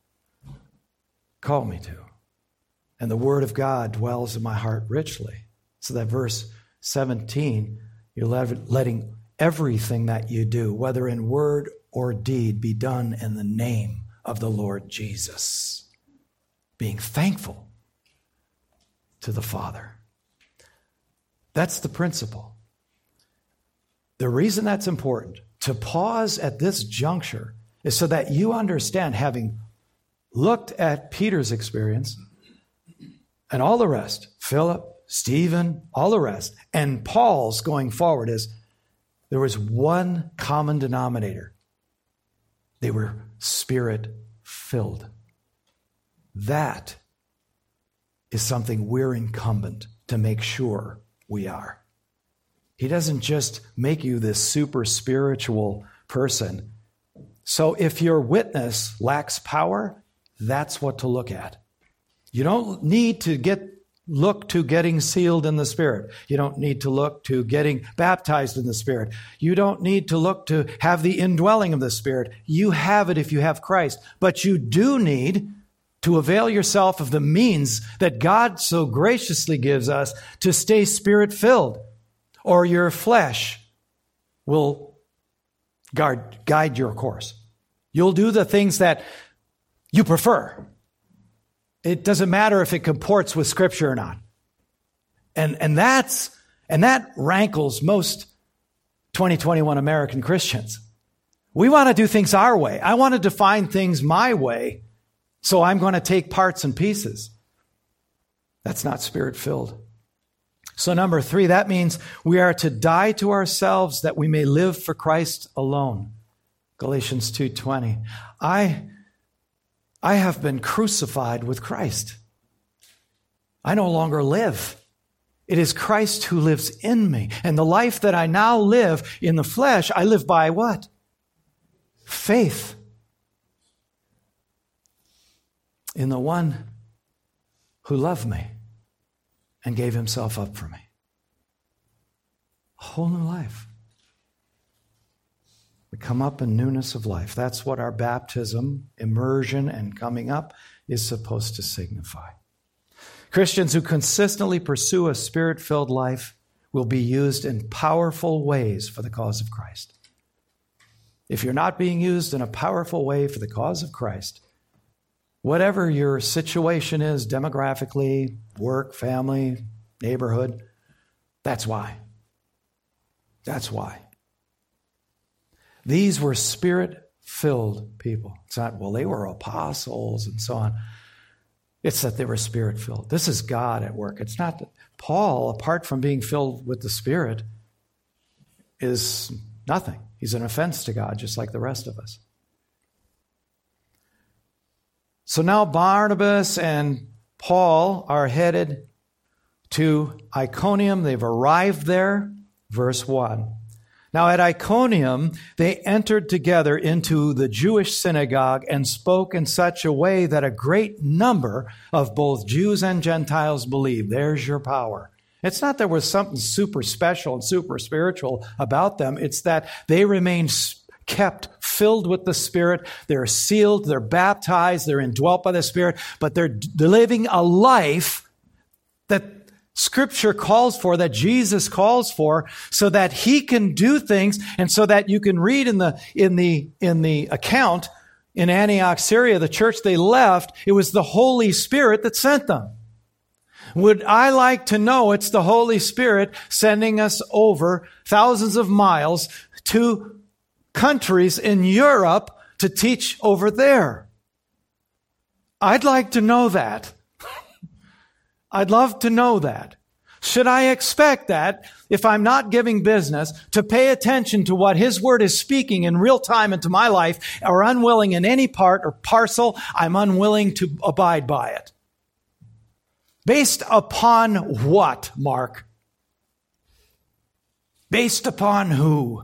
call me to. And the word of God dwells in my heart richly. So that verse 17, you're letting everything that you do, whether in word or deed, be done in the name of the Lord Jesus. Being thankful to the Father. That's the principle. The reason that's important, to pause at this juncture, is so that you understand, having looked at Peter's experience, and all the rest, Philip, Stephen, all the rest, and Paul's going forward, is there was one common denominator. They were Spirit-filled. That is something we're incumbent to make sure we are. He doesn't just make you this super spiritual person. So if your witness lacks power, that's what to look at. You don't need to look to getting sealed in the Spirit. You don't need to look to getting baptized in the Spirit. You don't need to look to have the indwelling of the Spirit. You have it if you have Christ. But you do need to avail yourself of the means that God so graciously gives us to stay Spirit-filled, or your flesh will guide your course. You'll do the things that you prefer. It doesn't matter if it comports with Scripture or not. And that rankles most 2021 American Christians. We want to do things our way. I want to define things my way, so I'm going to take parts and pieces. That's not Spirit-filled. So number 3, that means we are to die to ourselves that we may live for Christ alone. Galatians 2:20. I have been crucified with Christ. I no longer live. It is Christ who lives in me. And the life that I now live in the flesh, I live by what? Faith in the one who loved me and gave himself up for me. A whole new life. We come up in newness of life. That's what our baptism, immersion, and coming up is supposed to signify. Christians who consistently pursue a Spirit-filled life will be used in powerful ways for the cause of Christ. If you're not being used in a powerful way for the cause of Christ, whatever your situation is demographically, work, family, neighborhood, that's why. That's why. These were Spirit-filled people. It's not, well, they were apostles and so on. It's that they were Spirit-filled. This is God at work. It's not that Paul, apart from being filled with the Spirit, is nothing. He's an offense to God, just like the rest of us. So now Barnabas and Paul are headed to Iconium. They've arrived there. Verse 1. Now at Iconium, they entered together into the Jewish synagogue and spoke in such a way that a great number of both Jews and Gentiles believed. There's your power. It's not there was something super special and super spiritual about them. It's that they remained kept filled with the Spirit. They're sealed, they're baptized, they're indwelt by the Spirit, but they're living a life that Scripture calls for, that Jesus calls for, so that he can do things, and so that you can read in the account in Antioch, Syria, the church they left, it was the Holy Spirit that sent them. Would I like to know it's the Holy Spirit sending us over thousands of miles to countries in Europe to teach over there? I'd like to know that. I'd love to know that. Should I expect that, if I'm not giving business, to pay attention to what His Word is speaking in real time into my life, or unwilling in any part or parcel, I'm unwilling to abide by it? Based upon what, Mark? Based upon who?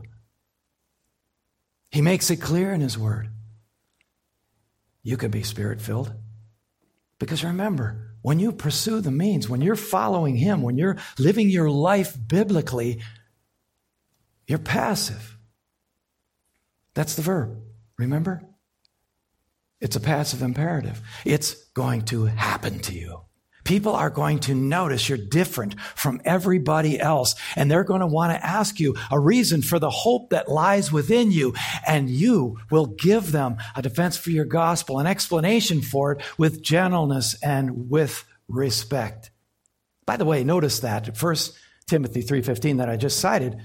He makes it clear in His Word. You can be Spirit-filled. Because remember, when you pursue the means, when you're following Him, when you're living your life biblically, you're passive. That's the verb. Remember? It's a passive imperative. It's going to happen to you. People are going to notice you're different from everybody else, and they're going to want to ask you a reason for the hope that lies within you, and you will give them a defense for your gospel, an explanation for it with gentleness and with respect. By the way, notice that 1 Timothy 3:15 that I just cited,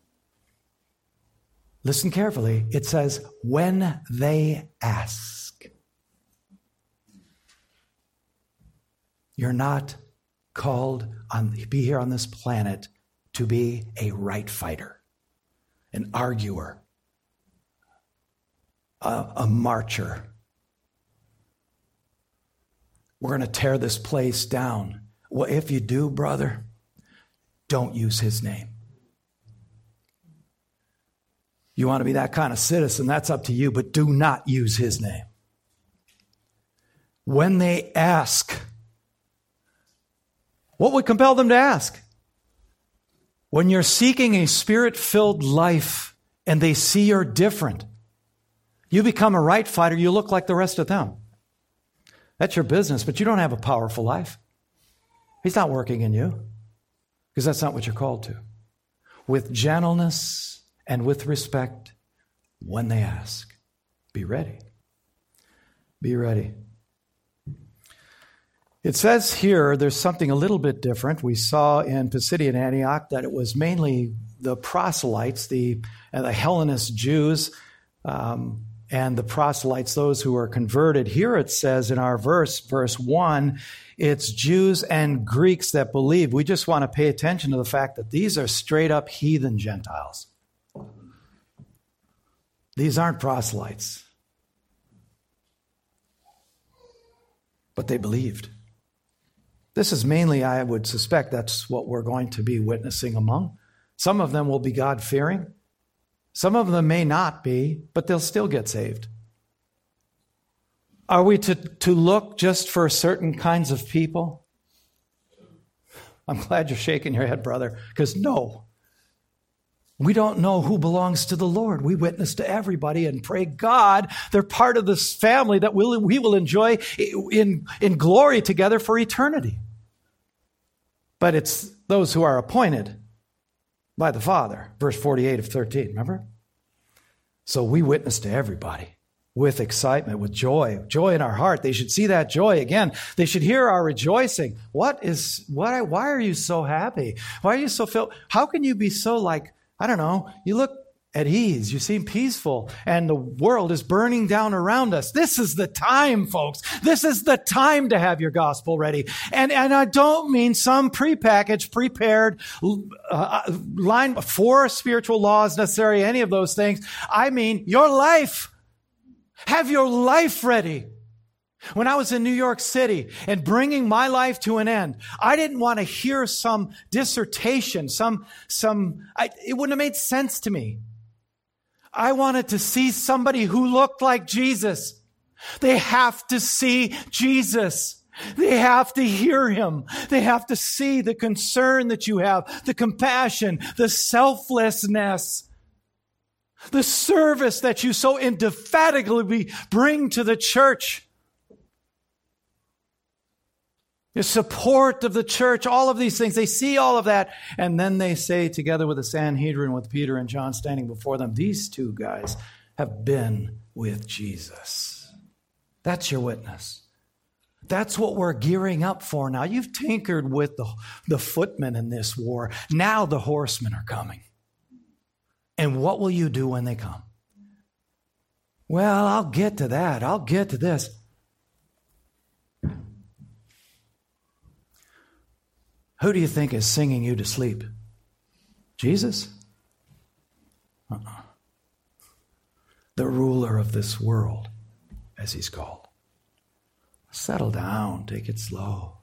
listen carefully, it says, when they ask. You're not called to be here on this planet to be a right fighter. an arguer, a marcher. We're going to tear this place down. Well, if you do, brother, don't use his name. You want to be that kind of citizen, that's up to you, but do not use his name. When they ask, what would compel them to ask? When you're seeking a spirit-filled life and they see you're different, you become a right fighter, you look like the rest of them. That's your business, but you don't have a powerful life. He's not working in you because that's not what you're called to. With gentleness and with respect, when they ask, be ready. Be ready. It says here there's something a little bit different. We saw in Pisidian Antioch that it was mainly the proselytes, the Hellenist Jews, and the proselytes, those who are converted. Here it says in our verse 1, it's Jews and Greeks that believe. We just want to pay attention to the fact that these are straight up heathen Gentiles. These aren't proselytes. But they believed. This is mainly, I would suspect, that's what we're going to be witnessing among. Some of them will be God-fearing. Some of them may not be, but they'll still get saved. Are we to look just for certain kinds of people? I'm glad you're shaking your head, brother, because no. We don't know who belongs to the Lord. We witness to everybody and pray God they're part of this family that we will enjoy in glory together for eternity. But it's those who are appointed by the Father. Verse 48 of 13, remember? So we witness to everybody with excitement, with joy in our heart. They should see that joy again. They should hear our rejoicing. Why are you so happy? Why are you so filled? How can you be so you look at ease, you seem peaceful, and the world is burning down around us. This is the time, folks. This is the time to have your gospel ready. And I don't mean some prepackaged, prepared line for spiritual laws necessary, any of those things. I mean your life. Have your life ready. When I was in New York City and bringing my life to an end, I didn't want to hear some dissertation, it wouldn't have made sense to me. I wanted to see somebody who looked like Jesus. They have to see Jesus. They have to hear him. They have to see the concern that you have, the compassion, the selflessness, the service that you so indefatigably bring to the church. The support of the church, all of these things. They see all of that. And then they say, together with the Sanhedrin, with Peter and John standing before them, these two guys have been with Jesus. That's your witness. That's what we're gearing up for now. You've tinkered with the footmen in this war. Now the horsemen are coming. And what will you do when they come? Well, I'll get to that. I'll get to this. Who do you think is singing you to sleep? Jesus? The ruler of this world, as he's called. Settle down. Take it slow.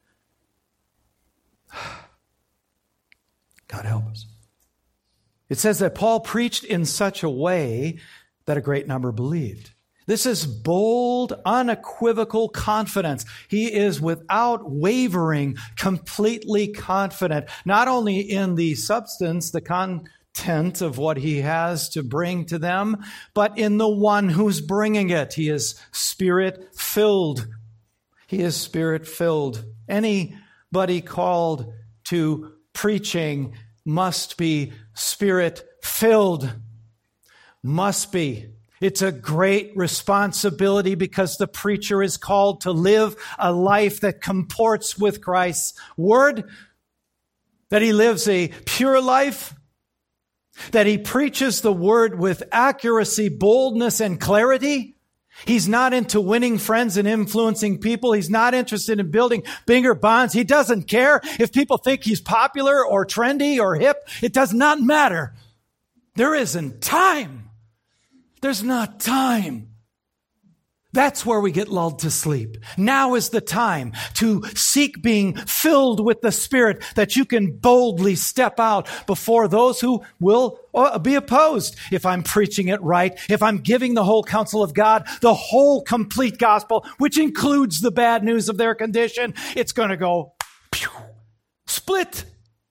God help us. It says that Paul preached in such a way that a great number believed. This is bold, unequivocal confidence. He is without wavering, completely confident, not only in the substance, the content of what he has to bring to them, but in the one who's bringing it. He is Spirit-filled. He is Spirit-filled. Anybody called to preaching must be Spirit-filled. Must be. It's a great responsibility because the preacher is called to live a life that comports with Christ's word, that he lives a pure life, that he preaches the word with accuracy, boldness, and clarity. He's not into winning friends and influencing people. He's not interested in building bigger bonds. He doesn't care if people think he's popular or trendy or hip. It does not matter. There isn't time. There's not time. That's where we get lulled to sleep. Now is the time to seek being filled with the Spirit, that you can boldly step out before those who will be opposed. If I'm preaching it right, if I'm giving the whole counsel of God, the whole complete gospel, which includes the bad news of their condition, it's going to go pew, split.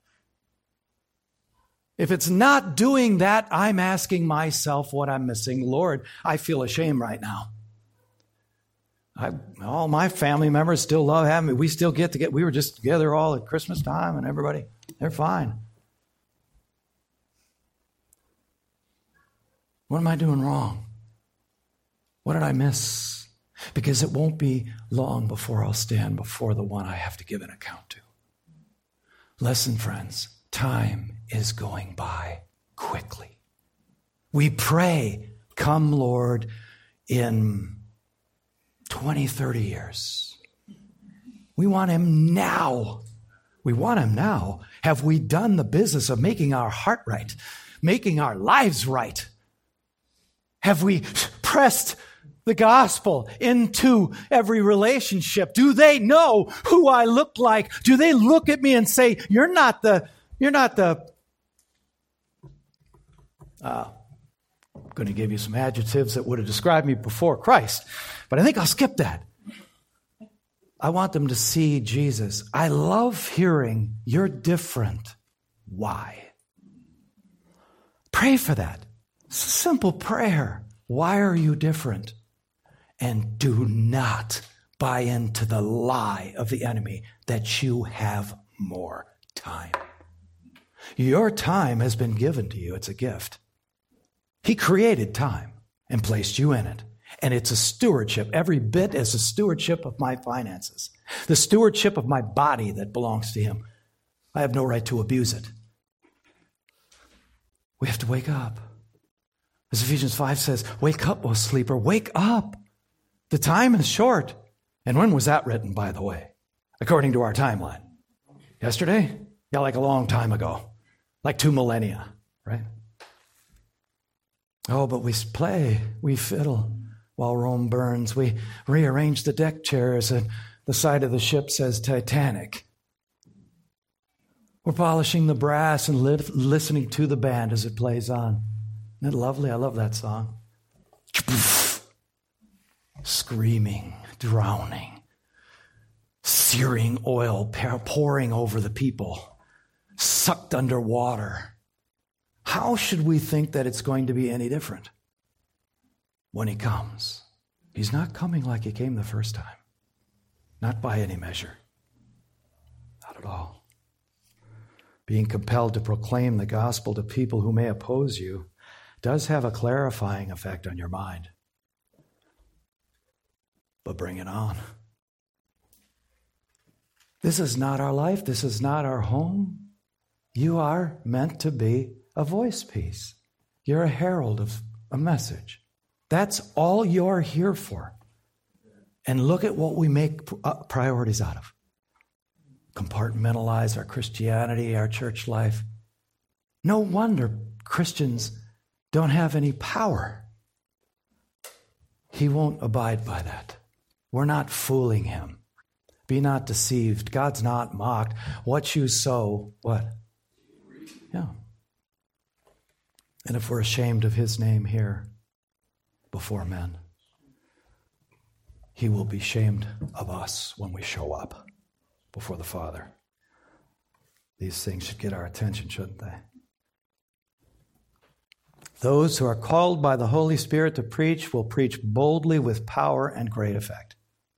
If it's not doing that, I'm asking myself what I'm missing. Lord, I feel ashamed right now. All my family members still love having me. We still get together. We were just together all at Christmas time, and everybody, they're fine. What am I doing wrong? What did I miss? Because it won't be long before I'll stand before the one I have to give an account to. Listen, friends, time is going by quickly. We pray, come, Lord, in 20, 30 years. We want him now. We want him now. Have we done the business of making our heart right, making our lives right? Have we pressed the gospel into every relationship? Do they know who I look like? Do they look at me and say, I'm going to give you some adjectives that would have described me before Christ, but I think I'll skip that. I want them to see Jesus. I love hearing, you're different. Why? Pray for that. It's a simple prayer. Why are you different? And do not buy into the lie of the enemy that you have more time. Your time has been given to you. It's a gift. He created time and placed you in it. And it's a stewardship, every bit as a stewardship of my finances, the stewardship of my body that belongs to him. I have no right to abuse it. We have to wake up. As Ephesians 5 says, wake up, O sleeper, wake up. The time is short. And when was that written, by the way? According to our timeline. Yesterday? Yeah, like a long time ago. Like 2 millennia, right? Oh, but we play, we fiddle while Rome burns. We rearrange the deck chairs and the side of the ship says Titanic. We're polishing the brass and listening to the band as it plays on. Isn't it lovely? I love that song. Screaming, drowning, searing oil pouring over the people, sucked underwater. How should we think that it's going to be any different when he comes? He's not coming like he came the first time. Not by any measure. Not at all. Being compelled to proclaim the gospel to people who may oppose you does have a clarifying effect on your mind. But bring it on. This is not our life. This is not our home. You are meant to be a voice piece. You're a herald of a message. That's all you're here for. And look at what we make priorities out of. Compartmentalize our Christianity, our church life. No wonder Christians don't have any power. He won't abide by that. We're not fooling him. Be not deceived. God's not mocked. What you sow, what? Yeah. And if we're ashamed of his name here before men, he will be ashamed of us when we show up before the Father. These things should get our attention, shouldn't they? Those who are called by the Holy Spirit to preach will preach boldly with power and great effect.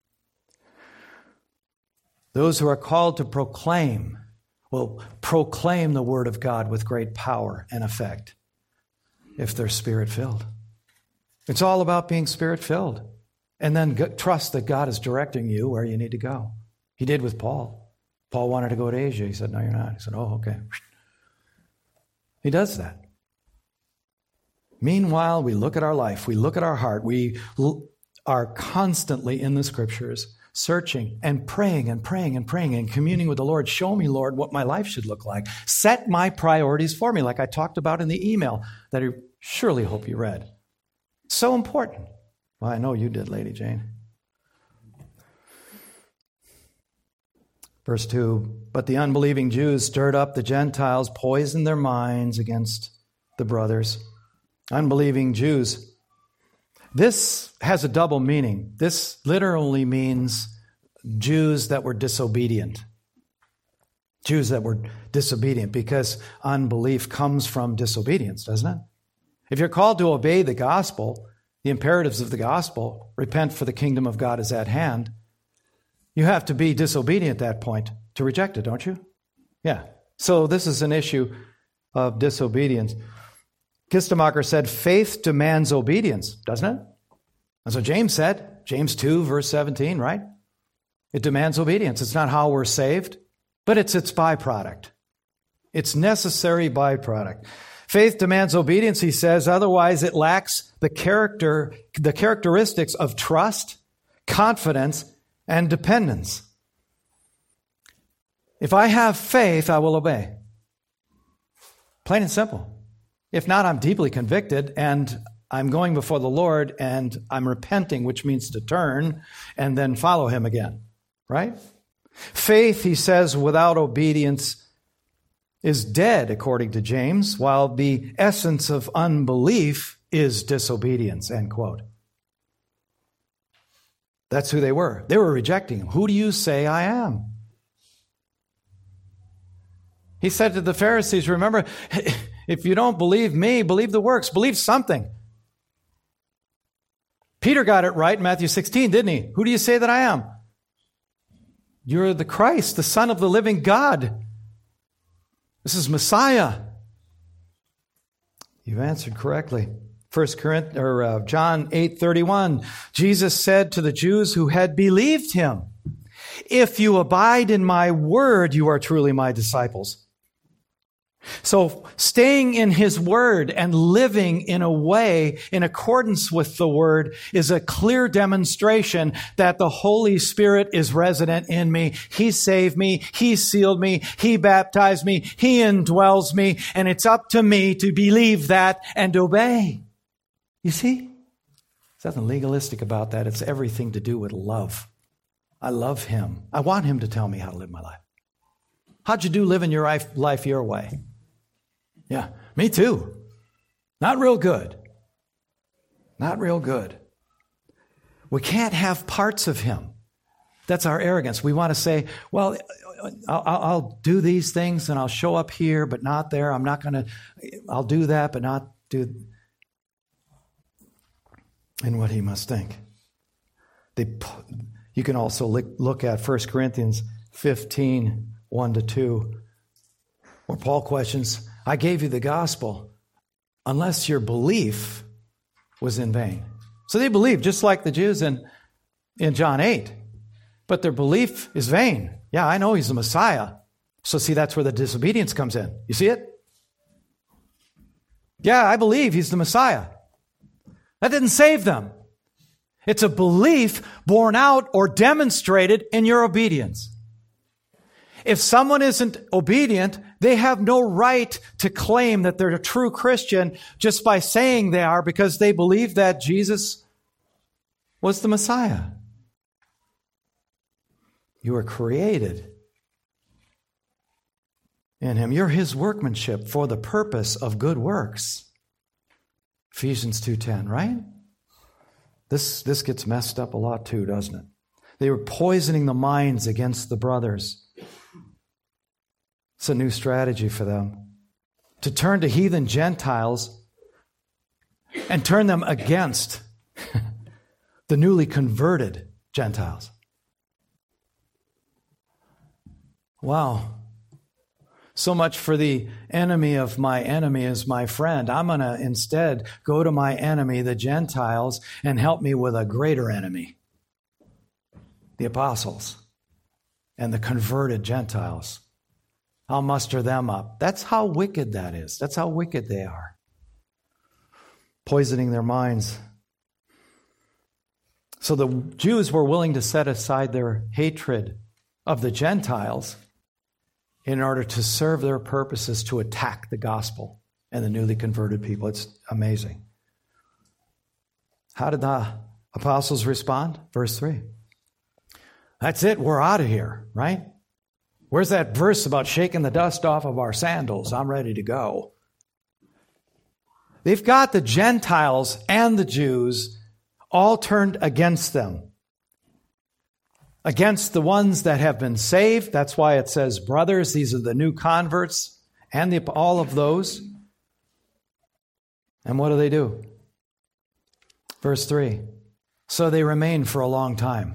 Those who are called to proclaim will proclaim the word of God with great power and effect if they're Spirit-filled. It's all about being Spirit-filled. And then trust that God is directing you where you need to go. He did with Paul. Paul wanted to go to Asia. He said, no, you're not. He said, oh, okay. He does that. Meanwhile, we look at our life. We look at our heart. We are constantly in the Scriptures searching and praying and praying and praying and communing with the Lord. Show me, Lord, what my life should look like. Set my priorities for me, like I talked about in the email that I surely hope you read. So important. Well, I know you did, Lady Jane. Verse 2, but the unbelieving Jews stirred up the Gentiles, poisoned their minds against the brothers. Unbelieving Jews. This has a double meaning. This literally means Jews that were disobedient. Jews that were disobedient, because unbelief comes from disobedience, doesn't it? If you're called to obey the gospel, the imperatives of the gospel, repent for the kingdom of God is at hand, you have to be disobedient at that point to reject it, don't you? Yeah. So this is an issue of disobedience. Kistemacher said, faith demands obedience, doesn't it? That's what James said. James 2, verse 17, right? It demands obedience. It's not how we're saved, but it's its byproduct. It's necessary byproduct. Faith demands obedience, he says, otherwise it lacks the characteristics of trust, confidence, and dependence. If I have faith, I will obey. Plain and simple. If not, I'm deeply convicted and I'm going before the Lord and I'm repenting, which means to turn and then follow him again. Right? Faith, he says, without obedience is dead, according to James, while the essence of unbelief is disobedience, end quote. That's who they were. They were rejecting him. Who do you say I am? He said to the Pharisees, remember, if you don't believe me, believe the works. Believe something. Peter got it right in Matthew 16, didn't he? Who do you say that I am? You're the Christ, the Son of the living God. This is Messiah. You've answered correctly. John 8:31, Jesus said to the Jews who had believed him, if you abide in my word, you are truly my disciples. So staying in his word and living in a way in accordance with the word is a clear demonstration that the Holy Spirit is resident in me. He saved me. He sealed me. He baptized me. He indwells me. And it's up to me to believe that and obey. You see? There's nothing legalistic about that. It's everything to do with love. I love him. I want him to tell me how to live my life. How'd you do living your life your way? Yeah, me too. Not real good. Not real good. We can't have parts of him. That's our arrogance. We want to say, well, I'll do these things and I'll show up here, but not there. I'll do that, but not do. And what he must think. You can also look at 1 Corinthians 15, 1-2, where Paul questions, I gave you the gospel unless your belief was in vain. So they believed just like the Jews in John 8, but their belief is vain. Yeah, I know he's the Messiah. So see, that's where the disobedience comes in. You see it? Yeah, I believe he's the Messiah. That didn't save them. It's a belief borne out or demonstrated in your obedience. If someone isn't obedient, they have no right to claim that they're a true Christian just by saying they are because they believe that Jesus was the Messiah. You were created in him. You're his workmanship for the purpose of good works. Ephesians 2:10, right? This gets messed up a lot too, doesn't it? They were poisoning the minds against the brothers. It's a new strategy for them. To turn to heathen Gentiles and turn them against the newly converted Gentiles. Wow. So much for the enemy of my enemy is my friend. I'm going to instead go to my enemy, the Gentiles, and help me with a greater enemy, the apostles and the converted Gentiles. I'll muster them up. That's how wicked that is. That's how wicked they are. Poisoning their minds. So the Jews were willing to set aside their hatred of the Gentiles in order to serve their purposes to attack the gospel and the newly converted people. It's amazing. How did the apostles respond? Verse 3. That's it. We're out of here, right? Where's that verse about shaking the dust off of our sandals? I'm ready to go. They've got the Gentiles and the Jews all turned against them. Against the ones that have been saved. That's why it says brothers. These are the new converts and all of those. And what do? Verse 3. So they remained for a long time.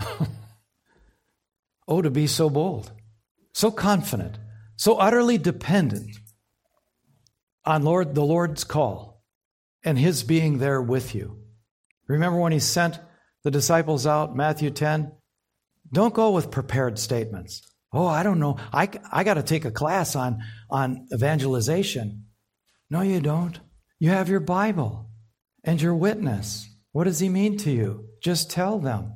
Oh, to be so bold, so confident, so utterly dependent on the Lord's call and His being there with you. Remember when He sent the disciples out, Matthew 10? Don't go with prepared statements. Oh, I don't know. I got to take a class on evangelization. No, you don't. You have your Bible and your witness. What does He mean to you? Just tell them.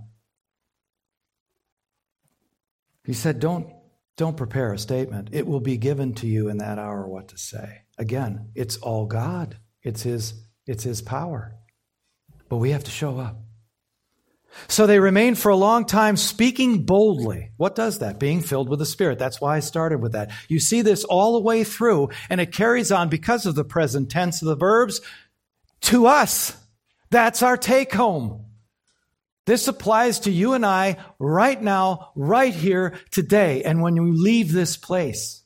He said, don't prepare a statement. It will be given to you in that hour what to say. Again, it's all God. It's His power. But we have to show up. So they remained for a long time speaking boldly. What does that? Being filled with the Spirit. That's why I started with that. You see this all the way through, and it carries on because of the present tense of the verbs to us. That's our take home. This applies to you and I right now, right here, today, and when we leave this place.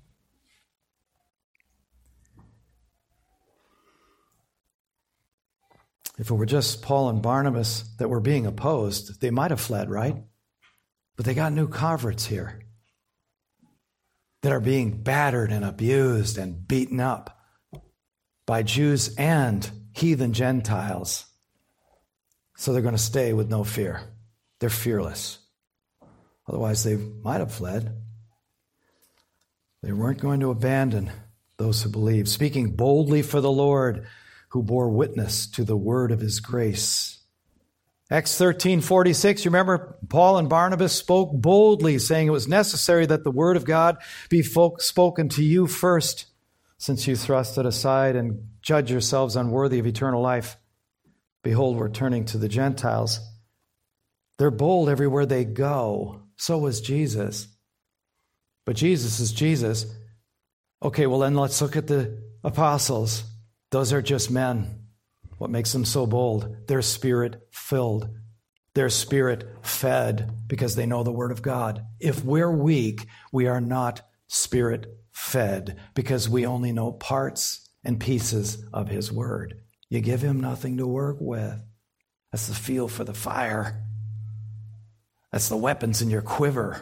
If it were just Paul and Barnabas that were being opposed, they might have fled, right? But they got new converts here that are being battered and abused and beaten up by Jews and heathen Gentiles. So they're going to stay with no fear. They're fearless. Otherwise, they might have fled. They weren't going to abandon those who believe, speaking boldly for the Lord, who bore witness to the word of His grace. Acts 13:46, you remember Paul and Barnabas spoke boldly, saying it was necessary that the word of God be spoken to you first, since you thrust it aside and judge yourselves unworthy of eternal life. Behold, we're turning to the Gentiles. They're bold everywhere they go. So was Jesus. But Jesus is Jesus. Okay, well then let's look at the apostles. Those are just men. What makes them so bold? They're Spirit-filled. They're Spirit-fed because they know the Word of God. If we're weak, we are not Spirit-fed because we only know parts and pieces of His Word. You give Him nothing to work with. That's the fuel for the fire. That's the weapons in your quiver.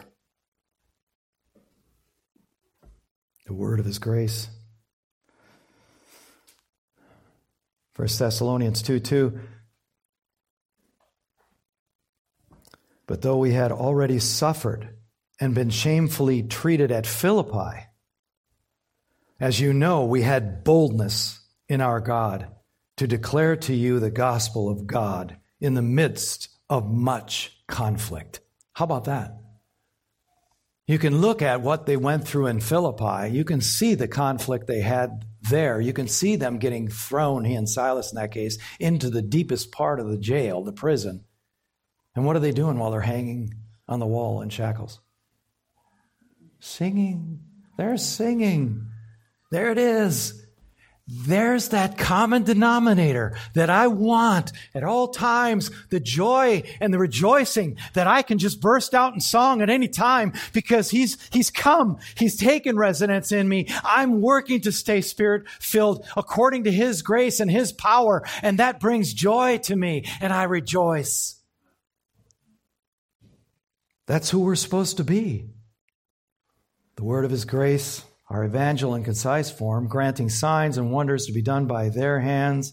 The word of His grace. 1 Thessalonians 2:2. But though we had already suffered and been shamefully treated at Philippi, as you know, we had boldness in our God to declare to you the gospel of God in the midst of much conflict. How about that? You can look at what they went through in Philippi. You can see the conflict they had there. You can see them getting thrown, he and Silas in that case, into the deepest part of the jail, the prison. And what are they doing while they're hanging on the wall in shackles? Singing. They're singing. There it is. There's that common denominator that I want at all times, the joy and the rejoicing that I can just burst out in song at any time because He's come. He's taken residence in me. I'm working to stay Spirit-filled according to His grace and His power, and that brings joy to me, and I rejoice. That's who we're supposed to be. The word of His grace, our evangel in concise form, granting signs and wonders to be done by their hands.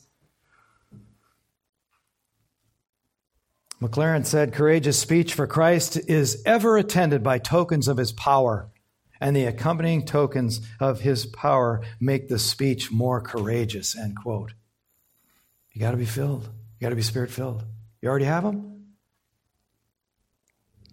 McLaren said, courageous speech for Christ is ever attended by tokens of His power, and the accompanying tokens of His power make the speech more courageous, end quote. You got to be filled. You got to be Spirit-filled. You already have them?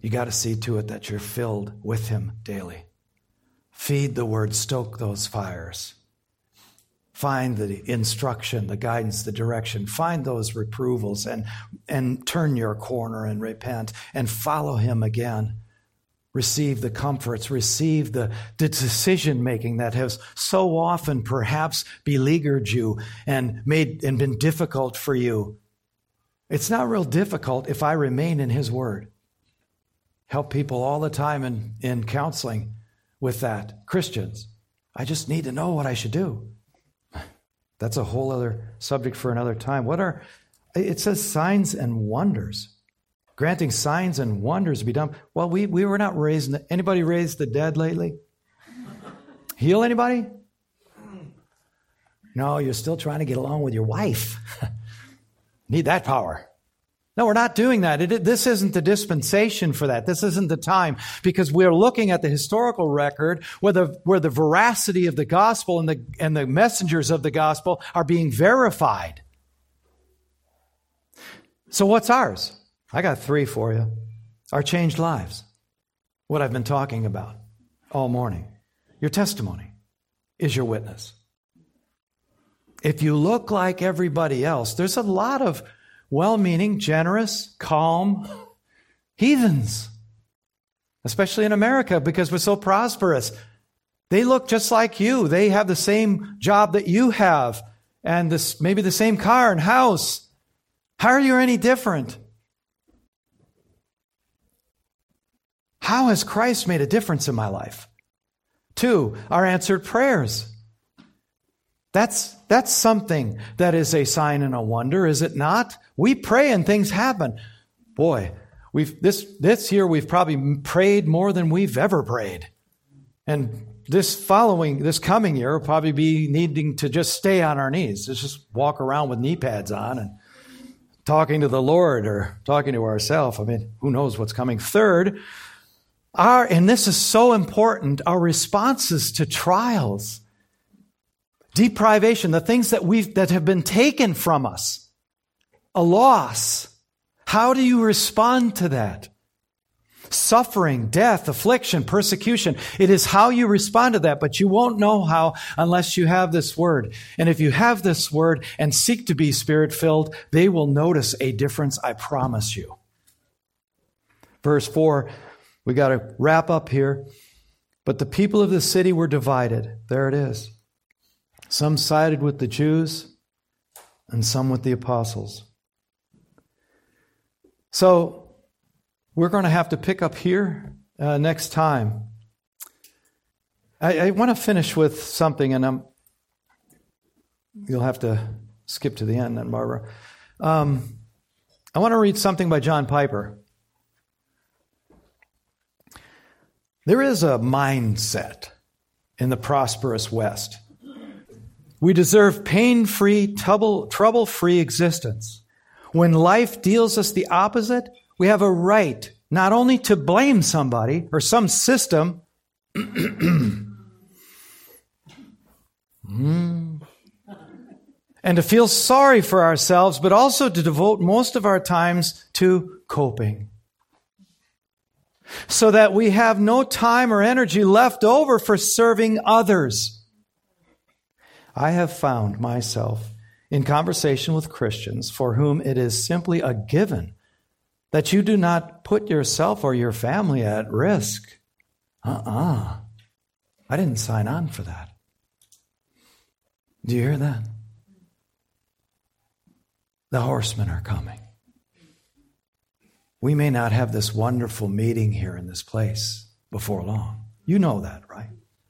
You got to see to it that you're filled with Him daily. Feed the Word, stoke those fires. Find the instruction, the guidance, the direction. Find those reprovals and turn your corner and repent and follow Him again. Receive the comforts, receive the decision-making that has so often perhaps beleaguered you and been difficult for you. It's not real difficult if I remain in His Word. Help people all the time in counseling with that. Christians, I just need to know what I should do. That's a whole other subject for another time. It says signs and wonders. Granting signs and wonders to be done. Well, we were not raising. Anybody raised the dead lately? Heal anybody? No, you're still trying to get along with your wife. Need that power. No, we're not doing that. This isn't the dispensation for that. This isn't the time, because we're looking at the historical record where the veracity of the gospel and the messengers of the gospel are being verified. So what's ours? I got 3 for you. Our changed lives. What I've been talking about all morning. Your testimony is your witness. If you look like everybody else, there's a lot of well-meaning, generous, calm heathens, especially in America because we're so prosperous. They look just like you. They have the same job that you have and maybe the same car and house. How are you any different? How has Christ made a difference in my life? 2, our answered prayers. That's something that is a sign and a wonder, is it not? We pray and things happen. Boy, this year we've probably prayed more than we've ever prayed. And this coming year will probably be needing to just stay on our knees. Just walk around with knee pads on and talking to the Lord or talking to ourselves. I mean, who knows what's coming. 3rd, and this is so important, our responses to trials. Deprivation, the things that have been taken from us. A loss. How do you respond to that? Suffering, death, affliction, persecution. It is how you respond to that, but you won't know how unless you have this Word. And if you have this Word and seek to be Spirit-filled, they will notice a difference, I promise you. Verse 4, we got to wrap up here. But the people of the city were divided. There it is. Some sided with the Jews and some with the apostles. So we're going to have to pick up here next time. I want to finish with something, and you'll have to skip to the end then, Barbara. I want to read something by John Piper. There is a mindset in the prosperous West. We deserve pain-free, trouble-free existence. When life deals us the opposite, we have a right not only to blame somebody or some system, and to feel sorry for ourselves, but also to devote most of our times to coping. So that we have no time or energy left over for serving others. I have found myself in conversation with Christians for whom it is simply a given that you do not put yourself or your family at risk. I didn't sign on for that. Do you hear that? The horsemen are coming. We may not have this wonderful meeting here in this place before long. You know that, right?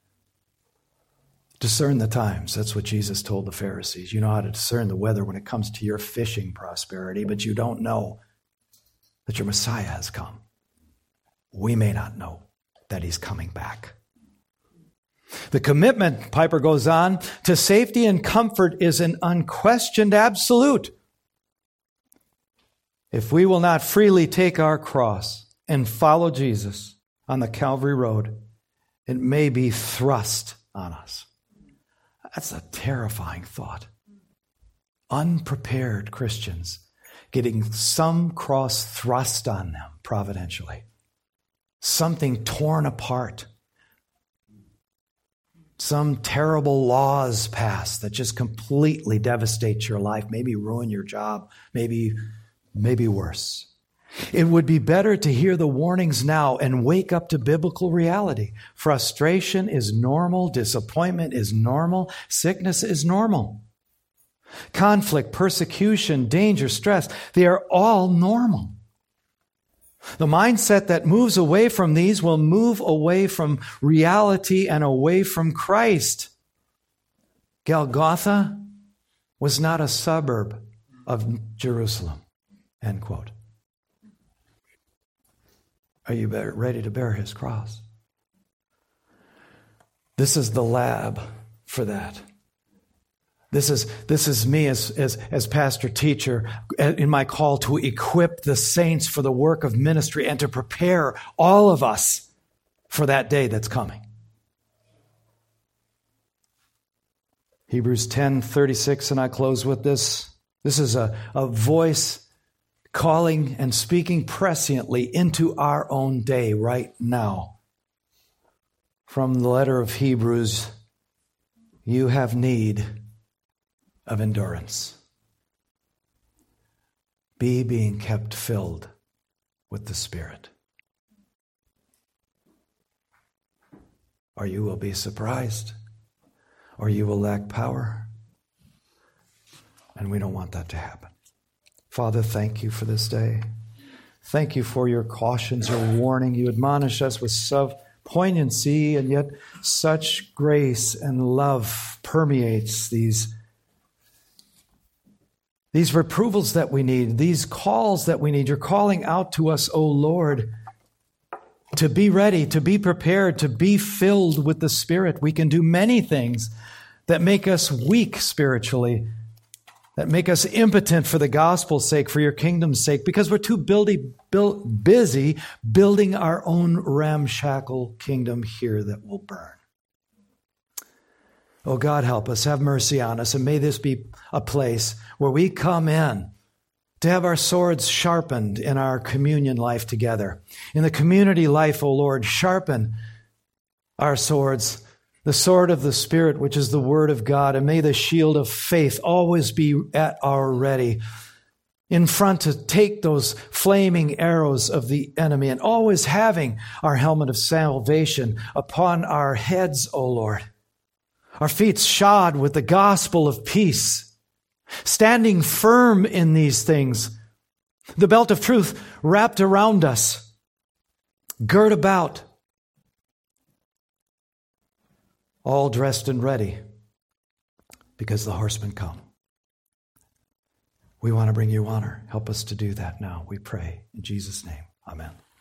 Discern the times. That's what Jesus told the Pharisees. You know how to discern the weather when it comes to your fishing prosperity, but you don't know that your Messiah has come. We may not know that he's coming back. The commitment, Piper goes on, to safety and comfort is an unquestioned absolute. If we will not freely take our cross and follow Jesus on the Calvary Road, it may be thrust on us. That's a terrifying thought. Unprepared Christians getting some cross thrust on them providentially. something torn apart. Some terrible laws passed that just completely devastate your life, maybe ruin your job, maybe worse. It would be better to hear the warnings now and wake up to biblical reality. Frustration is normal. Disappointment is normal. Sickness is normal. Conflict, persecution, danger, stress, they are all normal. The mindset that moves away from these will move away from reality and away from Christ. Golgotha was not a suburb of Jerusalem. End quote. Are you ready to bear his cross? This is the lab for that. This is me as pastor teacher in my call to equip the saints for the work of ministry and to prepare all of us for that day that's coming. Hebrews 10:36, and I close with this. This is a voice calling and speaking presciently into our own day right now. From the letter of Hebrews, you have need of endurance. Be being kept filled with the Spirit, or you will be surprised, or you will lack power. And we don't want that to happen. Father, thank you for this day. Thank you for your cautions, your warning. You admonish us with such poignancy, and yet such grace and love permeates these reprovals that we need, these calls that we need. You're calling out to us, O Lord, to be ready, to be prepared, to be filled with the Spirit. We can do many things that make us weak spiritually, that make us impotent for the gospel's sake, for your kingdom's sake, because we're too busy building our own ramshackle kingdom here that will burn. Oh, God, help us. Have mercy on us. And may this be a place where we come in to have our swords sharpened in our communion life together. In the community life, oh Lord, sharpen our swords, the sword of the Spirit, which is the word of God. And may the shield of faith always be at our ready, in front to take those flaming arrows of the enemy, and always having our helmet of salvation upon our heads, O Lord. Our feet shod with the gospel of peace, standing firm in these things, the belt of truth wrapped around us, girt about, all dressed and ready, because the horsemen come. We want to bring you honor. Help us to do that now, we pray. In Jesus' name, amen.